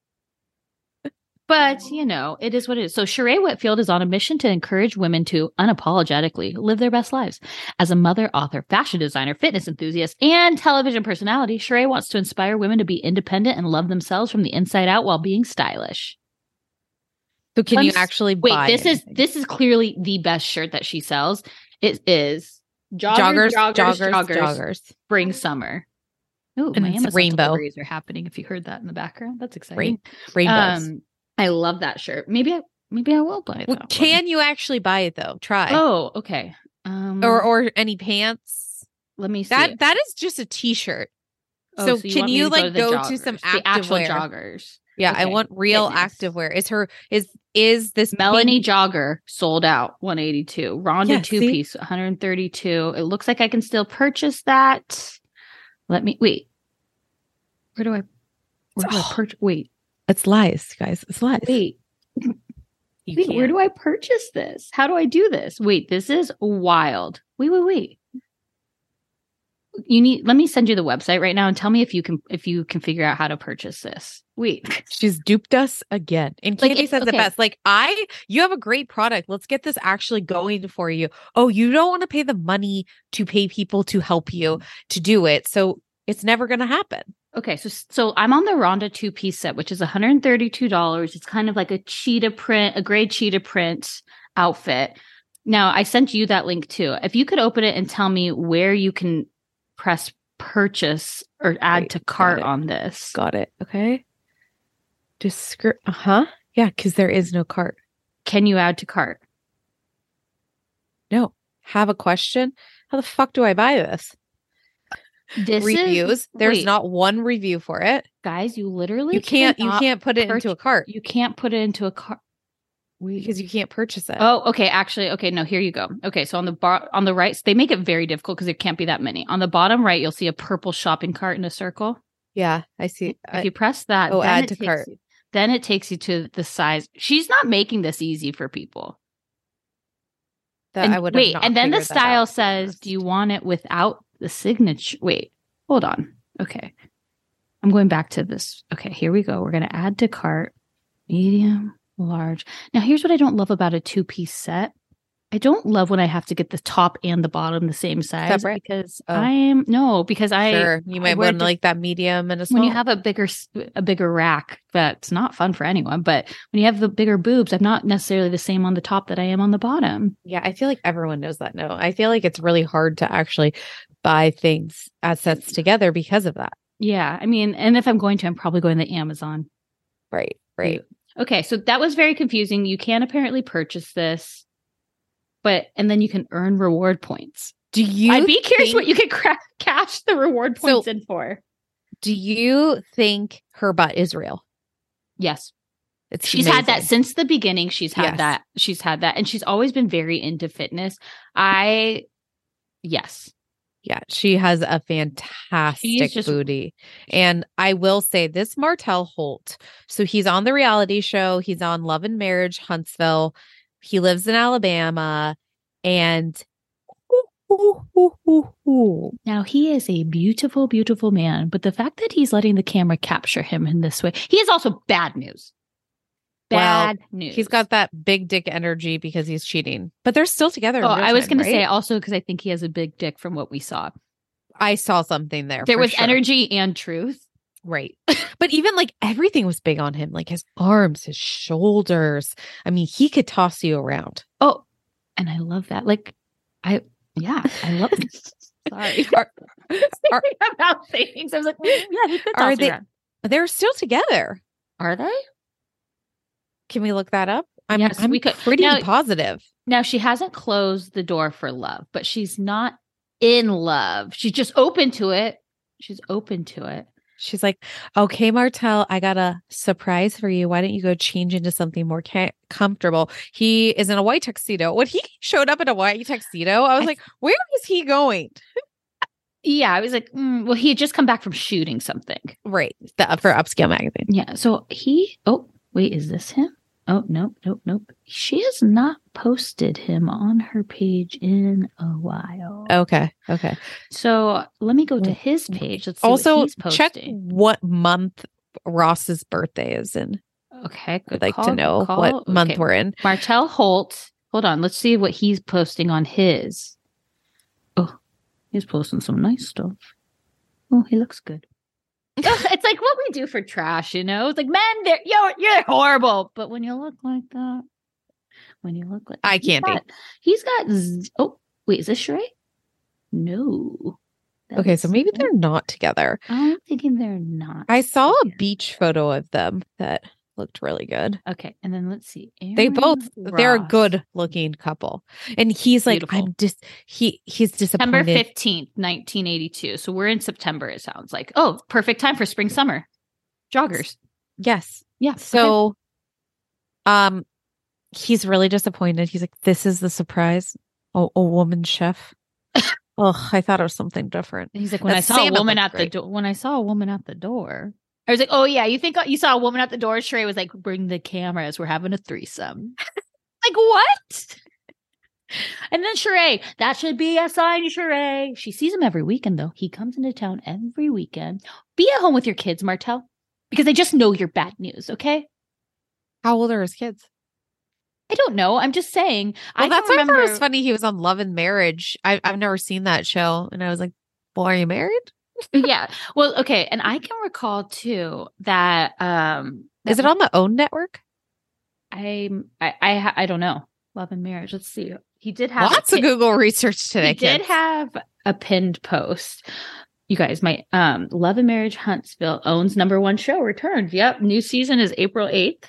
Speaker 5: But, you know, it is what it is. So Sheree Whitfield is on a mission to encourage women to unapologetically live their best lives. As a mother, author, fashion designer, fitness enthusiast, and television personality, Sheree wants to inspire women to be independent and love themselves from the inside out while being stylish.
Speaker 6: So can
Speaker 5: Let
Speaker 6: you
Speaker 5: me-
Speaker 6: actually
Speaker 5: Wait,
Speaker 6: buy
Speaker 5: this
Speaker 6: anything?
Speaker 5: is this is clearly the best shirt that she sells. It is
Speaker 6: joggers,
Speaker 5: joggers, joggers,
Speaker 6: joggers,
Speaker 5: joggers,
Speaker 6: joggers.
Speaker 5: spring, summer. Ooh,
Speaker 6: And
Speaker 5: my
Speaker 6: it's
Speaker 5: Amazon
Speaker 6: rainbow.
Speaker 5: deliveries are happening. If you heard that in the background, that's exciting.
Speaker 6: Rain- rainbows.
Speaker 5: Um, I love that shirt. Maybe I maybe I will buy
Speaker 6: Well,
Speaker 5: that.
Speaker 6: can you actually buy it though? Try.
Speaker 5: One. Oh, okay. Um,
Speaker 6: or or any pants.
Speaker 5: let me see.
Speaker 6: That that is just a t-shirt.
Speaker 5: Oh,
Speaker 6: so,
Speaker 5: so
Speaker 6: can
Speaker 5: want me
Speaker 6: you
Speaker 5: to
Speaker 6: like
Speaker 5: to the
Speaker 6: go to some
Speaker 5: joggers, the actual
Speaker 6: activewear?
Speaker 5: joggers?
Speaker 6: Yeah, I
Speaker 5: Okay.
Speaker 6: want real
Speaker 5: Fitness.
Speaker 6: activewear. Is her is is this
Speaker 5: Melanie
Speaker 6: pink-
Speaker 5: jogger sold out one eighty-two. Rhonda
Speaker 6: Yeah,
Speaker 5: two
Speaker 6: see?
Speaker 5: piece one thirty-two. It looks like I can still purchase that. Let me wait. Where do I? Where do I
Speaker 6: Oh.
Speaker 5: purchase? Wait,
Speaker 6: It's lies, guys. It's lies.
Speaker 5: wait.
Speaker 6: You
Speaker 5: Wait, where
Speaker 6: can't.
Speaker 5: do I purchase this? How do I do this? Wait, this is wild. Wait, wait, wait. You need let me send you the website right now and tell me if you can if you can figure out how to purchase this. Wait.
Speaker 6: She's duped us again. And
Speaker 5: Like,
Speaker 6: Candy
Speaker 5: it's-
Speaker 6: says the
Speaker 5: okay.
Speaker 6: best. Like, I, you have a great product. Let's get this actually going for you. Oh, you don't want to pay the money to pay people to help you to do it. So it's never going to happen.
Speaker 5: Okay, so so I'm on the Rhonda two piece set, which is one hundred thirty-two dollars. It's kind of like a cheetah print, a gray cheetah print outfit. Now, I sent you that link too. If you could open it and tell me where you can press purchase or add
Speaker 6: Wait,
Speaker 5: to
Speaker 6: got
Speaker 5: cart
Speaker 6: it.
Speaker 5: on this.
Speaker 6: Got it. Okay. Descri- uh huh. Yeah, because there is no cart.
Speaker 5: Can you add to cart?
Speaker 6: No. Have a question? How the fuck do I buy this?
Speaker 5: This
Speaker 6: Reviews.
Speaker 5: is,
Speaker 6: There's
Speaker 5: wait,
Speaker 6: not one review for it.
Speaker 5: guys, you literally
Speaker 6: You can't. You
Speaker 5: cannot
Speaker 6: can't put it into a
Speaker 5: purch-
Speaker 6: cart
Speaker 5: You can't put it into a cart.
Speaker 6: because you can't purchase it.
Speaker 5: Oh, okay. Actually, okay. No, here you go. Okay, so on the bar on the right, they make it very difficult because there can't be that many. On the bottom right, you'll see a purple shopping cart in a circle.
Speaker 6: Yeah, I see.
Speaker 5: If
Speaker 6: I,
Speaker 5: you press that,
Speaker 6: oh,
Speaker 5: then
Speaker 6: add
Speaker 5: it
Speaker 6: to
Speaker 5: takes
Speaker 6: cart.
Speaker 5: you- then it takes you to the size. She's not making this easy for people.
Speaker 6: that
Speaker 5: And
Speaker 6: I would
Speaker 5: wait, and then the style says, "Do you want it without the signature?" Wait, hold on. Okay, I'm going back to this. Okay, here we go. We're going to add to cart, medium, large. Now, here's what I don't love about a two piece set. I don't love when I have to get the top and the bottom the same size
Speaker 6: Separate?
Speaker 5: because
Speaker 6: Oh.
Speaker 5: I'm no because I
Speaker 6: Sure, you
Speaker 5: I
Speaker 6: might
Speaker 5: wear
Speaker 6: want
Speaker 5: di-
Speaker 6: like that medium and a small.
Speaker 5: when you have a bigger s- a bigger rack, that's not fun for anyone. But when you have the bigger boobs, I'm not necessarily the same on the top that I am on the bottom.
Speaker 6: Yeah, I feel like everyone knows that. No, I feel like it's really hard to actually buy things as sets together because of that.
Speaker 5: Yeah, I mean, and if I'm going to, I'm probably going to Amazon.
Speaker 6: Right, right.
Speaker 5: Okay, so that was very confusing. You can apparently purchase this, but and then you can earn reward points.
Speaker 6: Do you?
Speaker 5: I'd be curious
Speaker 6: think-
Speaker 5: what you could cra- cash the reward
Speaker 6: So-
Speaker 5: points in for.
Speaker 6: Do you think her butt is real?
Speaker 5: Yes.
Speaker 6: It's
Speaker 5: She's had that
Speaker 6: amazing.
Speaker 5: since the beginning. She's had
Speaker 6: Yes.
Speaker 5: that. She's had that. And she's always been very into fitness. I, yes.
Speaker 6: Yeah, she has a fantastic
Speaker 5: just-
Speaker 6: booty. And I will say this Martell Holt. So he's on the reality show. He's on Love and Marriage Huntsville. He lives in Alabama. And
Speaker 5: Now, he is a beautiful, beautiful man. But the fact that he's letting the camera capture him in this way, he is also bad news. Bad news.
Speaker 6: he's got that big dick energy because he's cheating. But they're still together. in
Speaker 5: Oh,
Speaker 6: real
Speaker 5: I was
Speaker 6: time,
Speaker 5: going to say
Speaker 6: right?
Speaker 5: also because I think he has a big dick from what we saw.
Speaker 6: I saw something there.
Speaker 5: There
Speaker 6: for
Speaker 5: was
Speaker 6: sure.
Speaker 5: energy and truth.
Speaker 6: Right. But even like everything was big on him, like his arms, his shoulders. I mean, he could toss you around.
Speaker 5: Oh, and I love that. Like, I, yeah, I love Sorry.
Speaker 6: Are, are,
Speaker 5: about things. I was like, mm, yeah, he could
Speaker 6: Are
Speaker 5: toss
Speaker 6: they-
Speaker 5: around.
Speaker 6: they're still together.
Speaker 5: Are they?
Speaker 6: Can we look that up? I'm,
Speaker 5: Yes,
Speaker 6: I'm
Speaker 5: we could.
Speaker 6: pretty
Speaker 5: Now-
Speaker 6: positive.
Speaker 5: Now, she hasn't closed the door for love, but she's not in love. She's just open to it. She's open to it.
Speaker 6: She's like, okay, Martell, I got a surprise for you. Why don't you go change into something more ca- comfortable? He is in a white tuxedo. When he showed up in a white tuxedo, I was I, like, where is he going?
Speaker 5: Yeah, I was like, mm, well, he had just come back from shooting something.
Speaker 6: Right. The, for Upscale magazine.
Speaker 5: Yeah. So he, oh, wait, is this him? Oh, nope, nope, nope. She has not posted him on her page in a while.
Speaker 6: Okay. Okay.
Speaker 5: So let me go to his page. Let's see
Speaker 6: also,
Speaker 5: what he's posting.
Speaker 6: Check what month Ross's birthday is in.
Speaker 5: Okay. Good
Speaker 6: I'd like
Speaker 5: call,
Speaker 6: to know
Speaker 5: call.
Speaker 6: what month
Speaker 5: okay.
Speaker 6: we're in.
Speaker 5: Martell Holt. Hold on. Let's see what he's posting on his. Oh, he's posting some nice stuff. Oh, he looks good. It's like what we do for trash, you know? It's like, man, they're, you're, you're horrible. But when you look like that, when you look like
Speaker 6: I can't
Speaker 5: got,
Speaker 6: be.
Speaker 5: He's got, z- oh, wait, is this Sheree? No.
Speaker 6: Okay, so maybe they're not together.
Speaker 5: I'm thinking they're not.
Speaker 6: I saw a
Speaker 5: together.
Speaker 6: beach photo of them that looked really good.
Speaker 5: Okay, and then let's see. Aaron
Speaker 6: They both,
Speaker 5: Ross.
Speaker 6: they're a good looking couple. And he's like,
Speaker 5: Beautiful.
Speaker 6: I'm just, he, he's disappointed.
Speaker 5: September fifteenth, nineteen eighty-two. So we're in September, it sounds like. Oh, perfect time for spring, summer. Joggers.
Speaker 6: Yes.
Speaker 5: Yeah.
Speaker 6: So,
Speaker 5: okay.
Speaker 6: um, he's really disappointed. He's like, this is the surprise. Oh, a woman chef. Oh, I thought it was something different.
Speaker 5: He's like, when
Speaker 6: That
Speaker 5: I saw
Speaker 6: Santa
Speaker 5: a woman
Speaker 6: looked
Speaker 5: at
Speaker 6: great.
Speaker 5: the door, when I saw a woman at the door, I was like, oh yeah, you think you saw a woman at the door? Sheree was like, bring the cameras. We're having a threesome. Like, what? And then Sheree, that should be a sign, Sheree. She sees him every weekend, though. He comes into town every weekend. Be at home with your kids, Martell, because they just know you're bad news, okay?
Speaker 6: How old are his kids?
Speaker 5: I don't know. I'm just saying.
Speaker 6: Well,
Speaker 5: I
Speaker 6: that's
Speaker 5: can
Speaker 6: why I
Speaker 5: remember.
Speaker 6: thought it was funny. He was on Love and Marriage. I, I've never seen that show. And I was like, well, are you married?
Speaker 5: Yeah. Well, okay. And I can recall, too, that. um
Speaker 6: Is it on the OWN network?
Speaker 5: I, I, I, I don't know. Love and Marriage. Let's see. He did have
Speaker 6: Lots
Speaker 5: a
Speaker 6: of
Speaker 5: pin-
Speaker 6: Google research today.
Speaker 5: He did
Speaker 6: kids.
Speaker 5: have a pinned post. You guys, my um, Love and Marriage Huntsville owns number one show returned. Yep, new season is April eighth.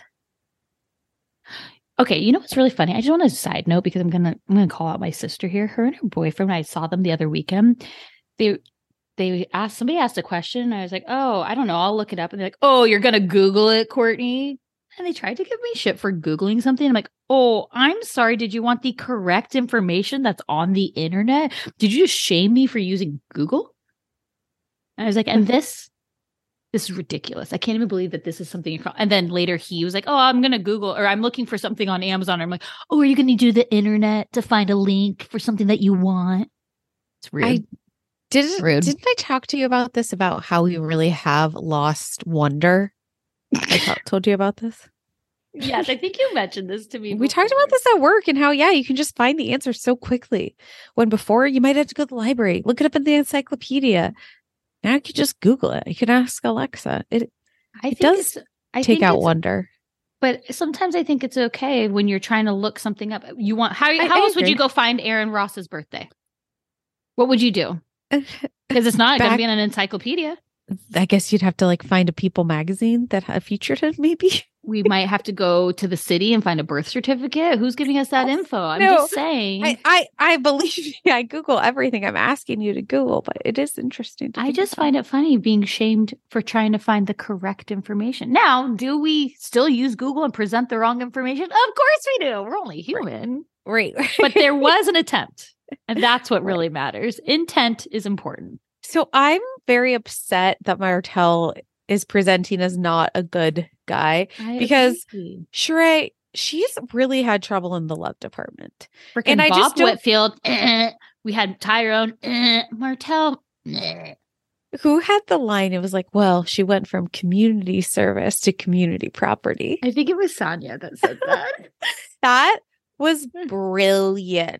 Speaker 5: Okay, you know what's really funny? I just want to side note because I'm gonna I'm gonna call out my sister here. Her and her boyfriend. When I saw them the other weekend, they they asked somebody asked a question. And I was like, oh, I don't know. I'll look it up. And they're like, oh, you're gonna Google it, Courtney. And they tried to give me shit for Googling something. I'm like, oh, I'm sorry. Did you want the correct information that's on the internet? Did you just shame me for using Google? And I was like, and this, this is ridiculous. I can't even believe that this is something you're from. And then later he was like, oh, I'm going to Google, or I'm looking for something on Amazon. I'm like, oh, are you going to do the internet to find a link for something that you want? It's rude.
Speaker 6: I didn't,
Speaker 5: Rude.
Speaker 6: didn't I talk to you about this, about how we really have lost wonder? I t- told you about this.
Speaker 5: Yes, I think you mentioned this to me.
Speaker 6: We talked about this at work and how, yeah, you can just find the answer so quickly. When before you might have to go to the library, look it up in the encyclopedia. Now you can just Google it. You can ask Alexa. It,
Speaker 5: I
Speaker 6: it
Speaker 5: think
Speaker 6: does
Speaker 5: it's- I
Speaker 6: take
Speaker 5: think
Speaker 6: out
Speaker 5: it's-
Speaker 6: wonder.
Speaker 5: But sometimes I think it's okay when you're trying to look something up. You want how
Speaker 6: I-
Speaker 5: how
Speaker 6: I
Speaker 5: else would you
Speaker 6: agree.
Speaker 5: go find Aaron Ross's birthday? What would you do? Because it's not going to
Speaker 6: Back-
Speaker 5: be in an encyclopedia.
Speaker 6: I guess you'd have to like find a People magazine that had featured it, maybe.
Speaker 5: We might have to go to the city and find a birth certificate. Who's giving us that info? I'm
Speaker 6: No,
Speaker 5: just saying.
Speaker 6: I, I, I believe me. I Google everything I'm asking you to Google, but it is interesting. To
Speaker 5: I
Speaker 6: think
Speaker 5: just
Speaker 6: about.
Speaker 5: find it funny being shamed for trying to find the correct information. Now, do we still use Google and present the wrong information? Of course we do. We're only human.
Speaker 6: Right.
Speaker 5: But there was an attempt. And that's what really matters. Intent is important.
Speaker 6: So I'm very upset that Martell is presenting as not a good guy.
Speaker 5: I
Speaker 6: Because-
Speaker 5: agree.
Speaker 6: Sheree, she's really had trouble in the love department.
Speaker 5: Freaking
Speaker 6: And I
Speaker 5: Bob
Speaker 6: just don't-
Speaker 5: Whitfield. eh. We had Tyrone. eh. Martell. eh.
Speaker 6: Who had the line? It was like, well, she went from community service to community property.
Speaker 5: I think it was Sonia that said that.
Speaker 6: That was brilliant.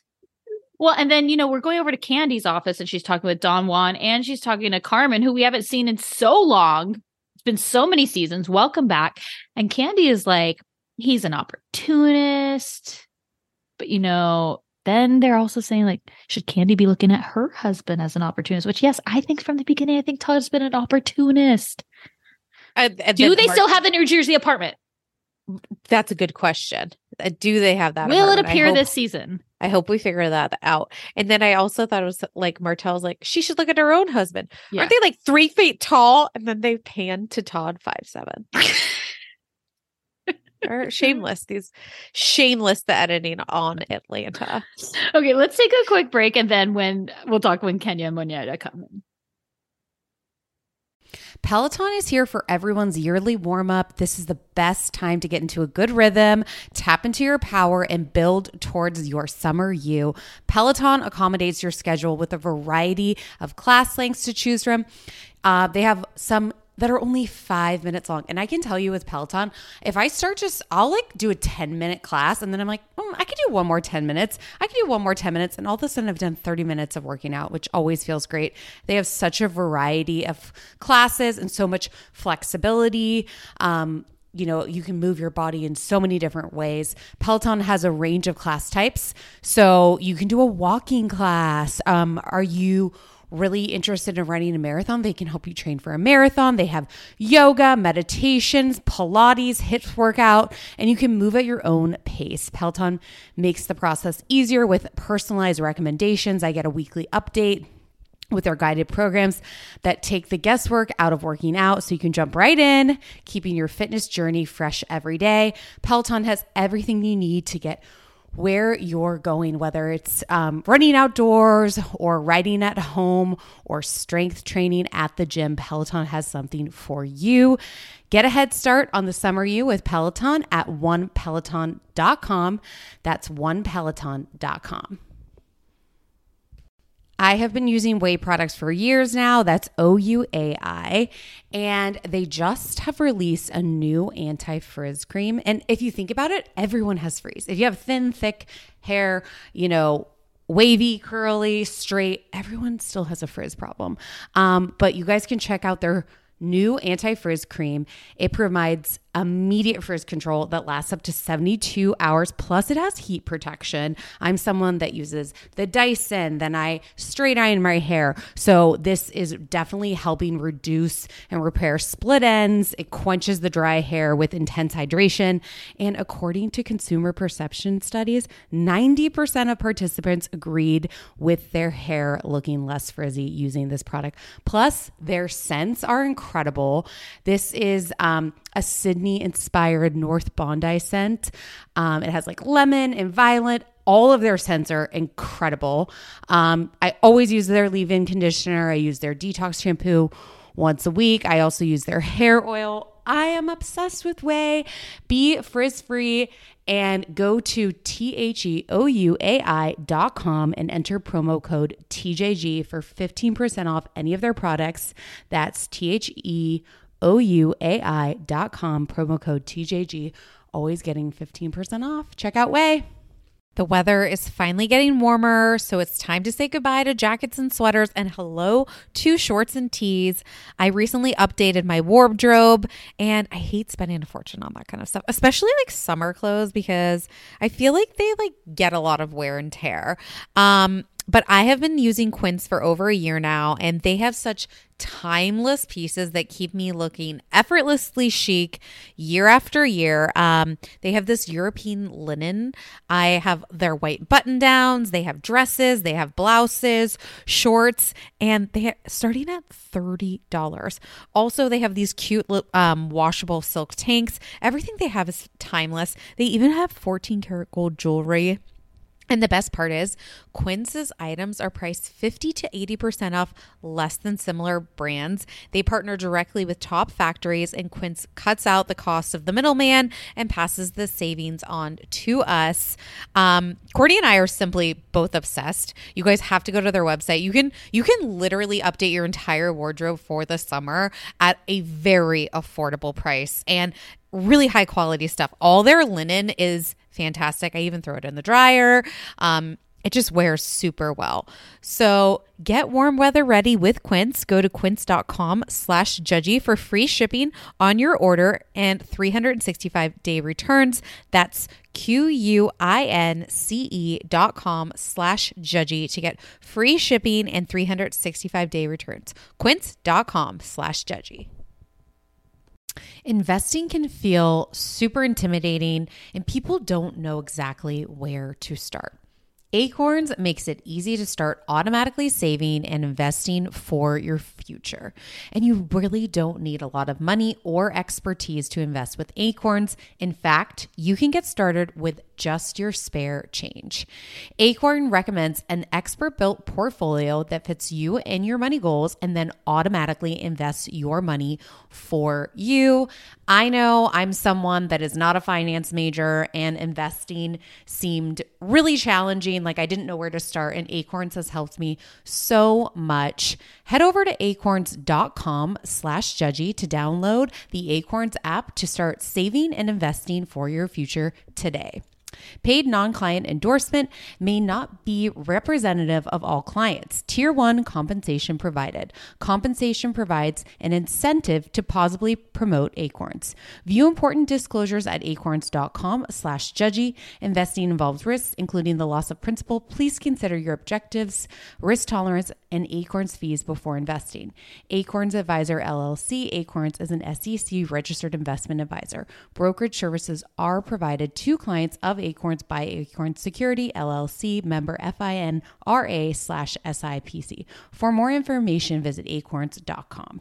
Speaker 5: Well, and then, you know, we're going over to Candy's office and she's talking with Don Juan and she's talking to Carmen, who we haven't seen in so long. It's been so many seasons. Welcome back. And Candy is like, he's an opportunist. But, you know, then they're also saying, like, should Candy be looking at her husband as an opportunist? Which, yes, I think from the beginning, I think Todd's been an opportunist.
Speaker 6: And- and
Speaker 5: Do
Speaker 6: then
Speaker 5: they
Speaker 6: Mar-
Speaker 5: still have the New Jersey apartment?
Speaker 6: That's a good question. Uh, Do they have that?
Speaker 5: Will it
Speaker 6: apartment? I
Speaker 5: appear
Speaker 6: hope-
Speaker 5: this season?
Speaker 6: I hope we figure that out. And then I also thought it was like Martell's like, she should look at her own husband.
Speaker 5: Yeah.
Speaker 6: Aren't they like three feet tall? And then they pan to Todd five seven. They're shameless. These shameless the editing on Atlanta.
Speaker 5: Okay, let's take a quick break, and then when we'll talk when Kenya and Monyetta come in.
Speaker 4: Peloton is here for everyone's yearly warm up. This is the best time to get into a good rhythm, tap into your power, and build towards your summer you. Peloton accommodates your schedule with a variety of class lengths to choose from. Uh, they have some that are only five minutes long. And I can tell you with Peloton, if I start just, I'll like do a ten minute class and then I'm like, oh, I could do one more ten minutes. I could do one more ten minutes. And all of a sudden I've done thirty minutes of working out, which always feels great. They have such a variety of classes and so much flexibility. Um, you know, you can move your body in so many different ways. Peloton has a range of class types. So you can do a walking class. Um, are you really interested in running a marathon? They can help you train for a marathon. They have yoga, meditations, Pilates, HIIT workout, and you can move at your own pace. Peloton makes the process easier with personalized recommendations. I get a weekly update with their guided programs that take the guesswork out of working out so you can jump right in, keeping your fitness journey fresh every day. Peloton has everything you need to get where you're going, whether it's um, running outdoors or riding at home or strength training at the gym. Peloton has something for you. Get a head start on the summer you with Peloton at one peloton dot com. That's one peloton dot com. I have been using Ouai products for years now. That's O U A I. And they just have released a new anti-frizz cream. And if you think about it, everyone has frizz. If you have thin, thick hair, you know, wavy, curly, straight, everyone still has a frizz problem. Um, but you guys can check out their new anti-frizz cream. It provides immediate frizz control that lasts up to seventy-two hours. Plus it has heat protection. I'm someone that uses the Dyson, then I straight iron my hair. So this is definitely helping reduce and repair split ends. It quenches the dry hair with intense hydration. And according to consumer perception studies, ninety percent of participants agreed with their hair looking less frizzy using this product. Plus their scents are incredible. This is um, a Sydney-inspired North Bondi scent. Um, it has like lemon and violet. All of their scents are incredible. Um, I always use their leave-in conditioner. I use their detox shampoo once a week. I also use their hair oil. I am obsessed with Ouai. Be frizz-free and go to T H E O U A I dot com and enter promo code T J G for fifteen percent off any of their products. That's T H E O U A I dot com, promo code T J G, always getting fifteen percent off. Check out Ouai. The weather is finally getting warmer, so it's time to say goodbye to jackets and sweaters and hello to shorts and tees. I recently updated my wardrobe and I hate spending a fortune on that kind of stuff, especially like summer clothes because I feel like they like get a lot of wear and tear. Um, But I have been using Quince for over a year now, and they have such timeless pieces that keep me looking effortlessly chic year after year. Um, they have this European linen. I have their white button downs. They have dresses. They have blouses, shorts, and they are starting at thirty dollars. Also, they have these cute um, washable silk tanks. Everything they have is timeless. They even have fourteen karat gold jewelry. And the best part is Quince's items are priced fifty to eighty percent off less than similar brands. They partner directly with top factories and Quince cuts out the cost of the middleman and passes the savings on to us. Um, Courtney and I are simply both obsessed. You guys have to go to their website. You can, you can literally update your entire wardrobe for the summer at a very affordable price and really high quality stuff. All their linen is fantastic. I even throw it in the dryer. Um, it just wears super well. So get warm weather ready with Quince. Go to quince.com slash judgy for free shipping on your order and three hundred sixty-five day returns. That's Q-U-I-N-C-E dot com slash judgy to get free shipping and three hundred sixty-five day returns. Quince.com slash judgy. Investing can feel super intimidating and people don't know exactly where to start. Acorns makes it easy to start automatically saving and investing for your future. And you really don't need a lot of money or expertise to invest with Acorns. In fact, you can get started with just your spare change. Acorn recommends an expert-built portfolio that fits you and your money goals and then automatically invests your money for you. I know I'm someone that is not a finance major and investing seemed really challenging. Like I didn't know where to start, and Acorns has helped me so much. Head over to acorns.com slash judgy to download the Acorns app to start saving and investing for your future today. Paid non-client endorsement may not be representative of all clients. Tier one compensation provided. Compensation provides an incentive to positively promote Acorns. View important disclosures at acorns.com slash judgy. Investing involves risks, including the loss of principal. Please consider your objectives, risk tolerance, and Acorns fees before investing. Acorns Advisor L L C. Acorns is an S E C registered investment advisor. Brokerage services are provided to clients of Acorns by Acorns Security, L L C, member FINRA slash SIPC. For more information, visit acorns dot com.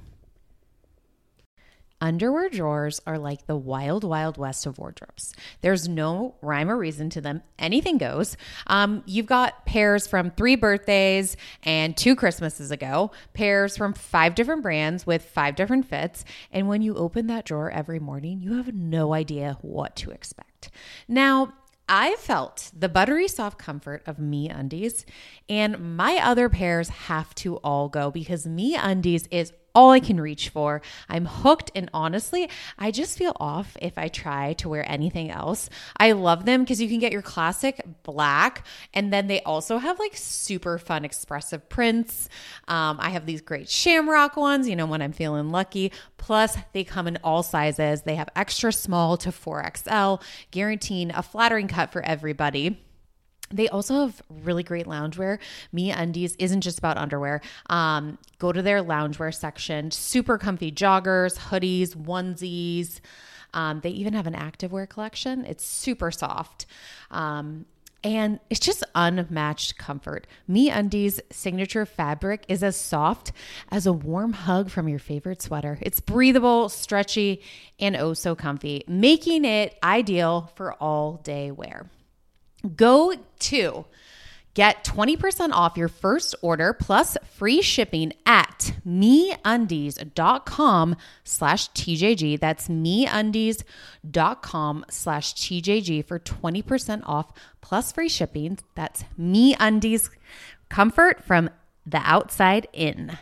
Speaker 4: Underwear drawers are like the wild, wild west of wardrobes. There's no rhyme or reason to them. Anything goes. Um, you've got pairs from three birthdays and two Christmases ago, pairs from five different brands with five different fits. And when you open that drawer every morning, you have no idea what to expect. Now, I felt the buttery soft comfort of MeUndies, and my other pairs have to all go because MeUndies is all I can reach for. I'm hooked, and honestly, I just feel off if I try to wear anything else. I love them because you can get your classic black, and then they also have like super fun expressive prints. Um, I have these great shamrock ones, you know, when I'm feeling lucky. Plus, they come in all sizes. They have extra small to four X L, guaranteeing a flattering cut for everybody. They also have really great loungewear. MeUndies isn't just about underwear. Um, go to their loungewear section. Super comfy joggers, hoodies, onesies. Um, they even have an activewear collection. It's super soft. Um, and it's just unmatched comfort. MeUndies' signature fabric is as soft as a warm hug from your favorite sweater. It's breathable, stretchy, and oh so comfy, making it ideal for all day wear. Go to get twenty percent off your first order plus free shipping at MeUndies.com slash TJG. That's MeUndies.com slash TJG for twenty percent off plus free shipping. That's MeUndies, comfort from the outside in.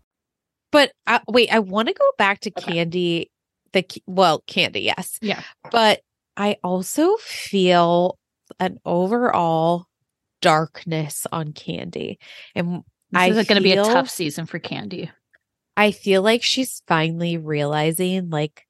Speaker 6: But uh, wait, I want to go back to okay. Candy. The well, Candy, yes.
Speaker 5: Yeah.
Speaker 6: But I also feel an overall darkness on Candy. And
Speaker 5: this
Speaker 6: I
Speaker 5: is going to be a
Speaker 6: feel-
Speaker 5: tough season for Candy.
Speaker 6: I feel like she's finally realizing like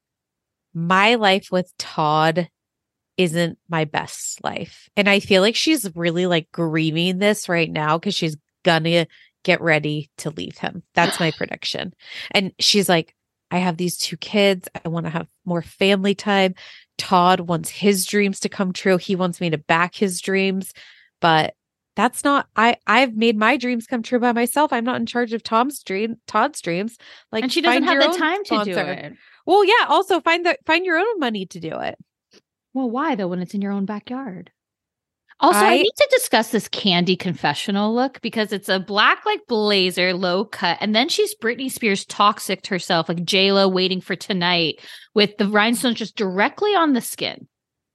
Speaker 6: my life with Todd isn't my best life. And I feel like she's really like grieving this right now because she's gonna get ready to leave him. That's my prediction. And she's like, I have these two kids. I want to have more family time. Todd wants his dreams to come true. He wants me to back his dreams, but that's not, I, I've made my dreams come true by myself. I'm not in charge of Tom's dream, Todd's dreams. Like,
Speaker 5: and she doesn't
Speaker 6: find
Speaker 5: have
Speaker 6: your
Speaker 5: the
Speaker 6: own
Speaker 5: time
Speaker 6: sponsor.
Speaker 5: to do it.
Speaker 6: Well, yeah. Also find the, find your own money to do it.
Speaker 5: Well, why though, when it's in your own backyard? Also, I, I need to discuss this Candy confessional look because it's a black like blazer, low cut, and then she's Britney Spears toxic herself, like J-Lo waiting for tonight, with the rhinestones just directly on the skin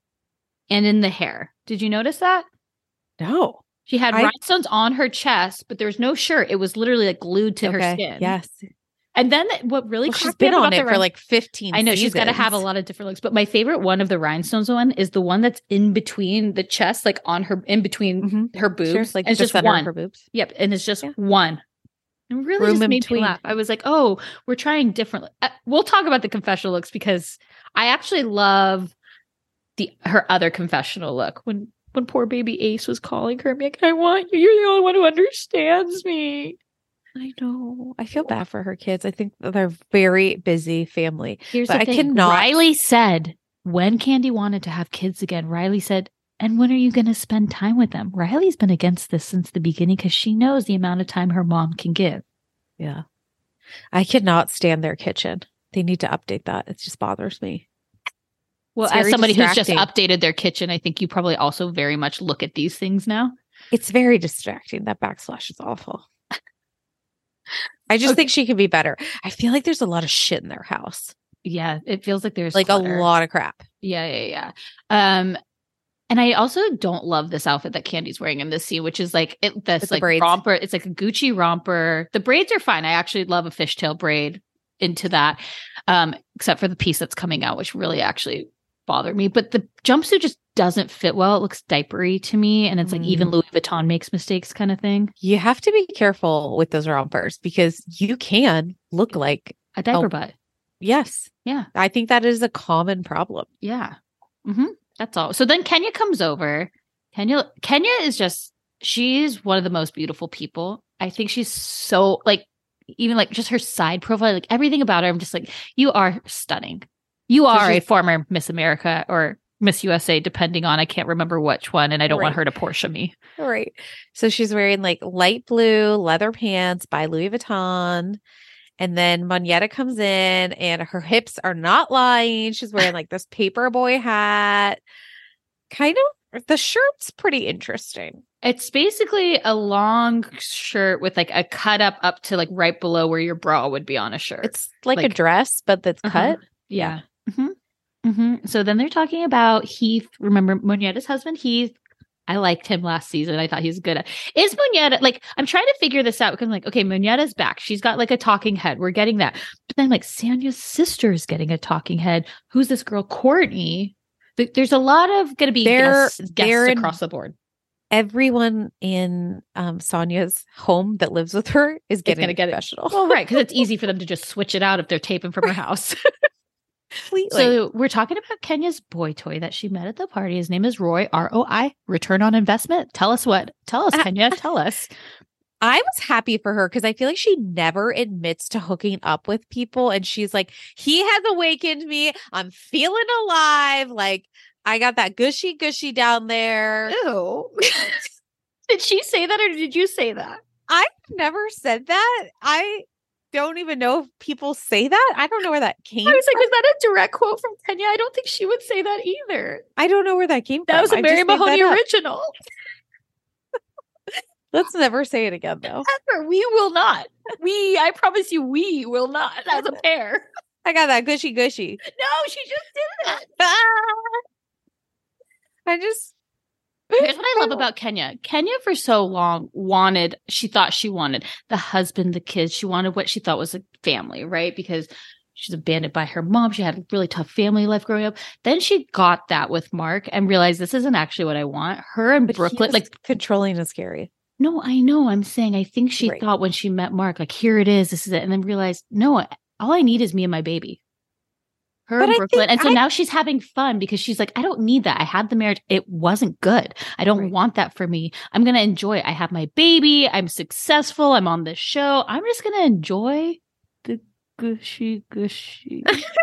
Speaker 5: and in the hair. Did you notice that?
Speaker 6: No.
Speaker 5: She had
Speaker 6: I...
Speaker 5: rhinestones on her chest, but there was no shirt. It was literally like glued to
Speaker 6: okay.
Speaker 5: her skin.
Speaker 6: Yes.
Speaker 5: And then what really
Speaker 6: well, she's been on it for like fifteen
Speaker 5: I know
Speaker 6: seasons.
Speaker 5: She's got to have a lot of different looks, but my favorite one of the rhinestones one is the one that's in between the chest, like on her, in between mm-hmm. her boobs.
Speaker 6: Sure, like
Speaker 5: and it's just one.
Speaker 6: Her boobs.
Speaker 5: Yep, and it's just yeah. one. It really
Speaker 6: Room
Speaker 5: just made
Speaker 6: between.
Speaker 5: me laugh. I was like, oh, we're trying different. Uh, we'll talk about the confessional looks because I actually love the her other confessional look when when poor baby Ace was calling her, like, I want you. You're the only one who understands me.
Speaker 6: I know. I feel bad for her kids. I think they're a very busy family.
Speaker 5: Here's
Speaker 6: but
Speaker 5: the thing.
Speaker 6: I cannot.
Speaker 5: Riley said when Candy wanted to have kids again, Riley said, And when are you going to spend time with them? Riley's been against this since the beginning because she knows the amount of time her mom can give.
Speaker 6: Yeah. I cannot stand their kitchen. They need to update that. It just bothers me.
Speaker 5: Well,
Speaker 6: It's
Speaker 5: as
Speaker 6: very
Speaker 5: somebody who's just
Speaker 6: distracting.
Speaker 5: updated their kitchen, I think you probably also very much look at these things now.
Speaker 6: It's very distracting. That backslash is awful. I just
Speaker 5: Okay.
Speaker 6: think she could be better. I feel like there's a lot of shit in their house.
Speaker 5: Yeah, it feels like there's
Speaker 6: Like
Speaker 5: clutter.
Speaker 6: a lot of crap.
Speaker 5: Yeah, yeah, yeah. Um, and I also don't love this outfit that Candy's wearing in this scene, which is like it, this
Speaker 6: With the
Speaker 5: like
Speaker 6: braids.
Speaker 5: romper. It's like a Gucci romper. The braids are fine. I actually love a fishtail braid into that, um, except for the piece that's coming out, which really actually bothered me. But the jumpsuit just doesn't fit well. It looks diapery to me, and it's like even
Speaker 6: Mm.
Speaker 5: Louis Vuitton makes mistakes, kind of thing.
Speaker 6: You have to be careful with those rompers because you can look like,
Speaker 5: A diaper
Speaker 6: Oh.
Speaker 5: butt.
Speaker 6: yes.
Speaker 5: Yeah.
Speaker 6: I think that is a common problem.
Speaker 5: Yeah. hmm That's all. So then Kenya comes over. Kenya Kenya is just, she's one of the most beautiful people. I think she's so like, even like just her side profile, like everything about her, I'm just like, you are stunning. You are a
Speaker 6: she's-
Speaker 5: former Miss America or Miss U S A, depending on, I can't remember which one. And I don't want
Speaker 6: Right.
Speaker 5: her to Porsche me.
Speaker 6: Right. So she's wearing like light blue leather pants by Louis Vuitton. And then Moneta comes in and her hips are not lying. She's wearing like this paperboy hat. Kind of, the shirt's pretty interesting.
Speaker 5: It's basically a long shirt with like a cut up up to like right below where your bra would be on a shirt.
Speaker 6: It's like, a
Speaker 5: Like-
Speaker 6: dress, but that's
Speaker 5: Uh-huh.
Speaker 6: cut.
Speaker 5: Yeah. hmm hmm So then they're talking about Heath. Remember Moneta's husband, Heath? I liked him last season. I thought he was good at. Is Moneta like? I'm trying to figure this out because I'm like, okay, Moneta's back. She's got like a talking head. We're getting that. But then like Sanya's sister is getting a talking head. Who's this girl, Courtney? Th- There's a lot of going to be
Speaker 6: They're-
Speaker 5: guests, guests
Speaker 6: they're in-
Speaker 5: across the board.
Speaker 6: Everyone in um, Sonia's home that lives with her is getting
Speaker 5: gonna
Speaker 6: a
Speaker 5: get it.
Speaker 6: professional.
Speaker 5: Well, right, because it's easy for them to just switch it out if they're taping from her house.
Speaker 6: Completely.
Speaker 5: So we're talking about Kenya's boy toy that she met at the party. His name is Roy, R O I, return on investment. Tell us what. Tell us, Kenya. Tell us.
Speaker 6: I was happy for her because I feel like she never admits to hooking up with people. And she's like, he has awakened me. I'm feeling alive. Like, I got that gushy gushy down there.
Speaker 5: Ew. Did she say that or did you say that?
Speaker 6: I've never said that. I don't even know if people say that. I don't know where that came
Speaker 5: I was like,
Speaker 6: from.
Speaker 5: was that a direct quote from Kenya? I don't think she would say that either.
Speaker 6: I don't know where that came
Speaker 5: That
Speaker 6: from.
Speaker 5: was a
Speaker 6: I
Speaker 5: Mary
Speaker 6: just made
Speaker 5: Mahoney
Speaker 6: that up.
Speaker 5: original.
Speaker 6: Let's never say it again, though.
Speaker 5: Ever. We will not. We, I promise you, we will not as a pair.
Speaker 6: I got that gushy gushy.
Speaker 5: No, she just did it.
Speaker 6: I just.
Speaker 5: Here's what I love about Kenya. Kenya for so long wanted, she thought she wanted the husband, the kids. She wanted what she thought was a family, right? Because she's abandoned by her mom. She had a really tough family life growing up. Then she got that with Mark and realized this isn't actually what I want. Her and
Speaker 6: But he
Speaker 5: Brooklyn,
Speaker 6: was
Speaker 5: like,
Speaker 6: controlling is scary.
Speaker 5: no, I know. I'm saying, I think she
Speaker 6: Right.
Speaker 5: thought when she met Mark, like, here it is, this is it. And then realized, no, all I need is me and my baby. Her
Speaker 6: But
Speaker 5: and
Speaker 6: I
Speaker 5: Brooklyn.
Speaker 6: think
Speaker 5: And so
Speaker 6: I-
Speaker 5: now she's having fun because she's like, I don't need that. I had the marriage. It wasn't good. I don't
Speaker 6: Right.
Speaker 5: want that for me. I'm going to enjoy it. I have my baby. I'm successful. I'm on this show. I'm just going to enjoy the gushy, gushy.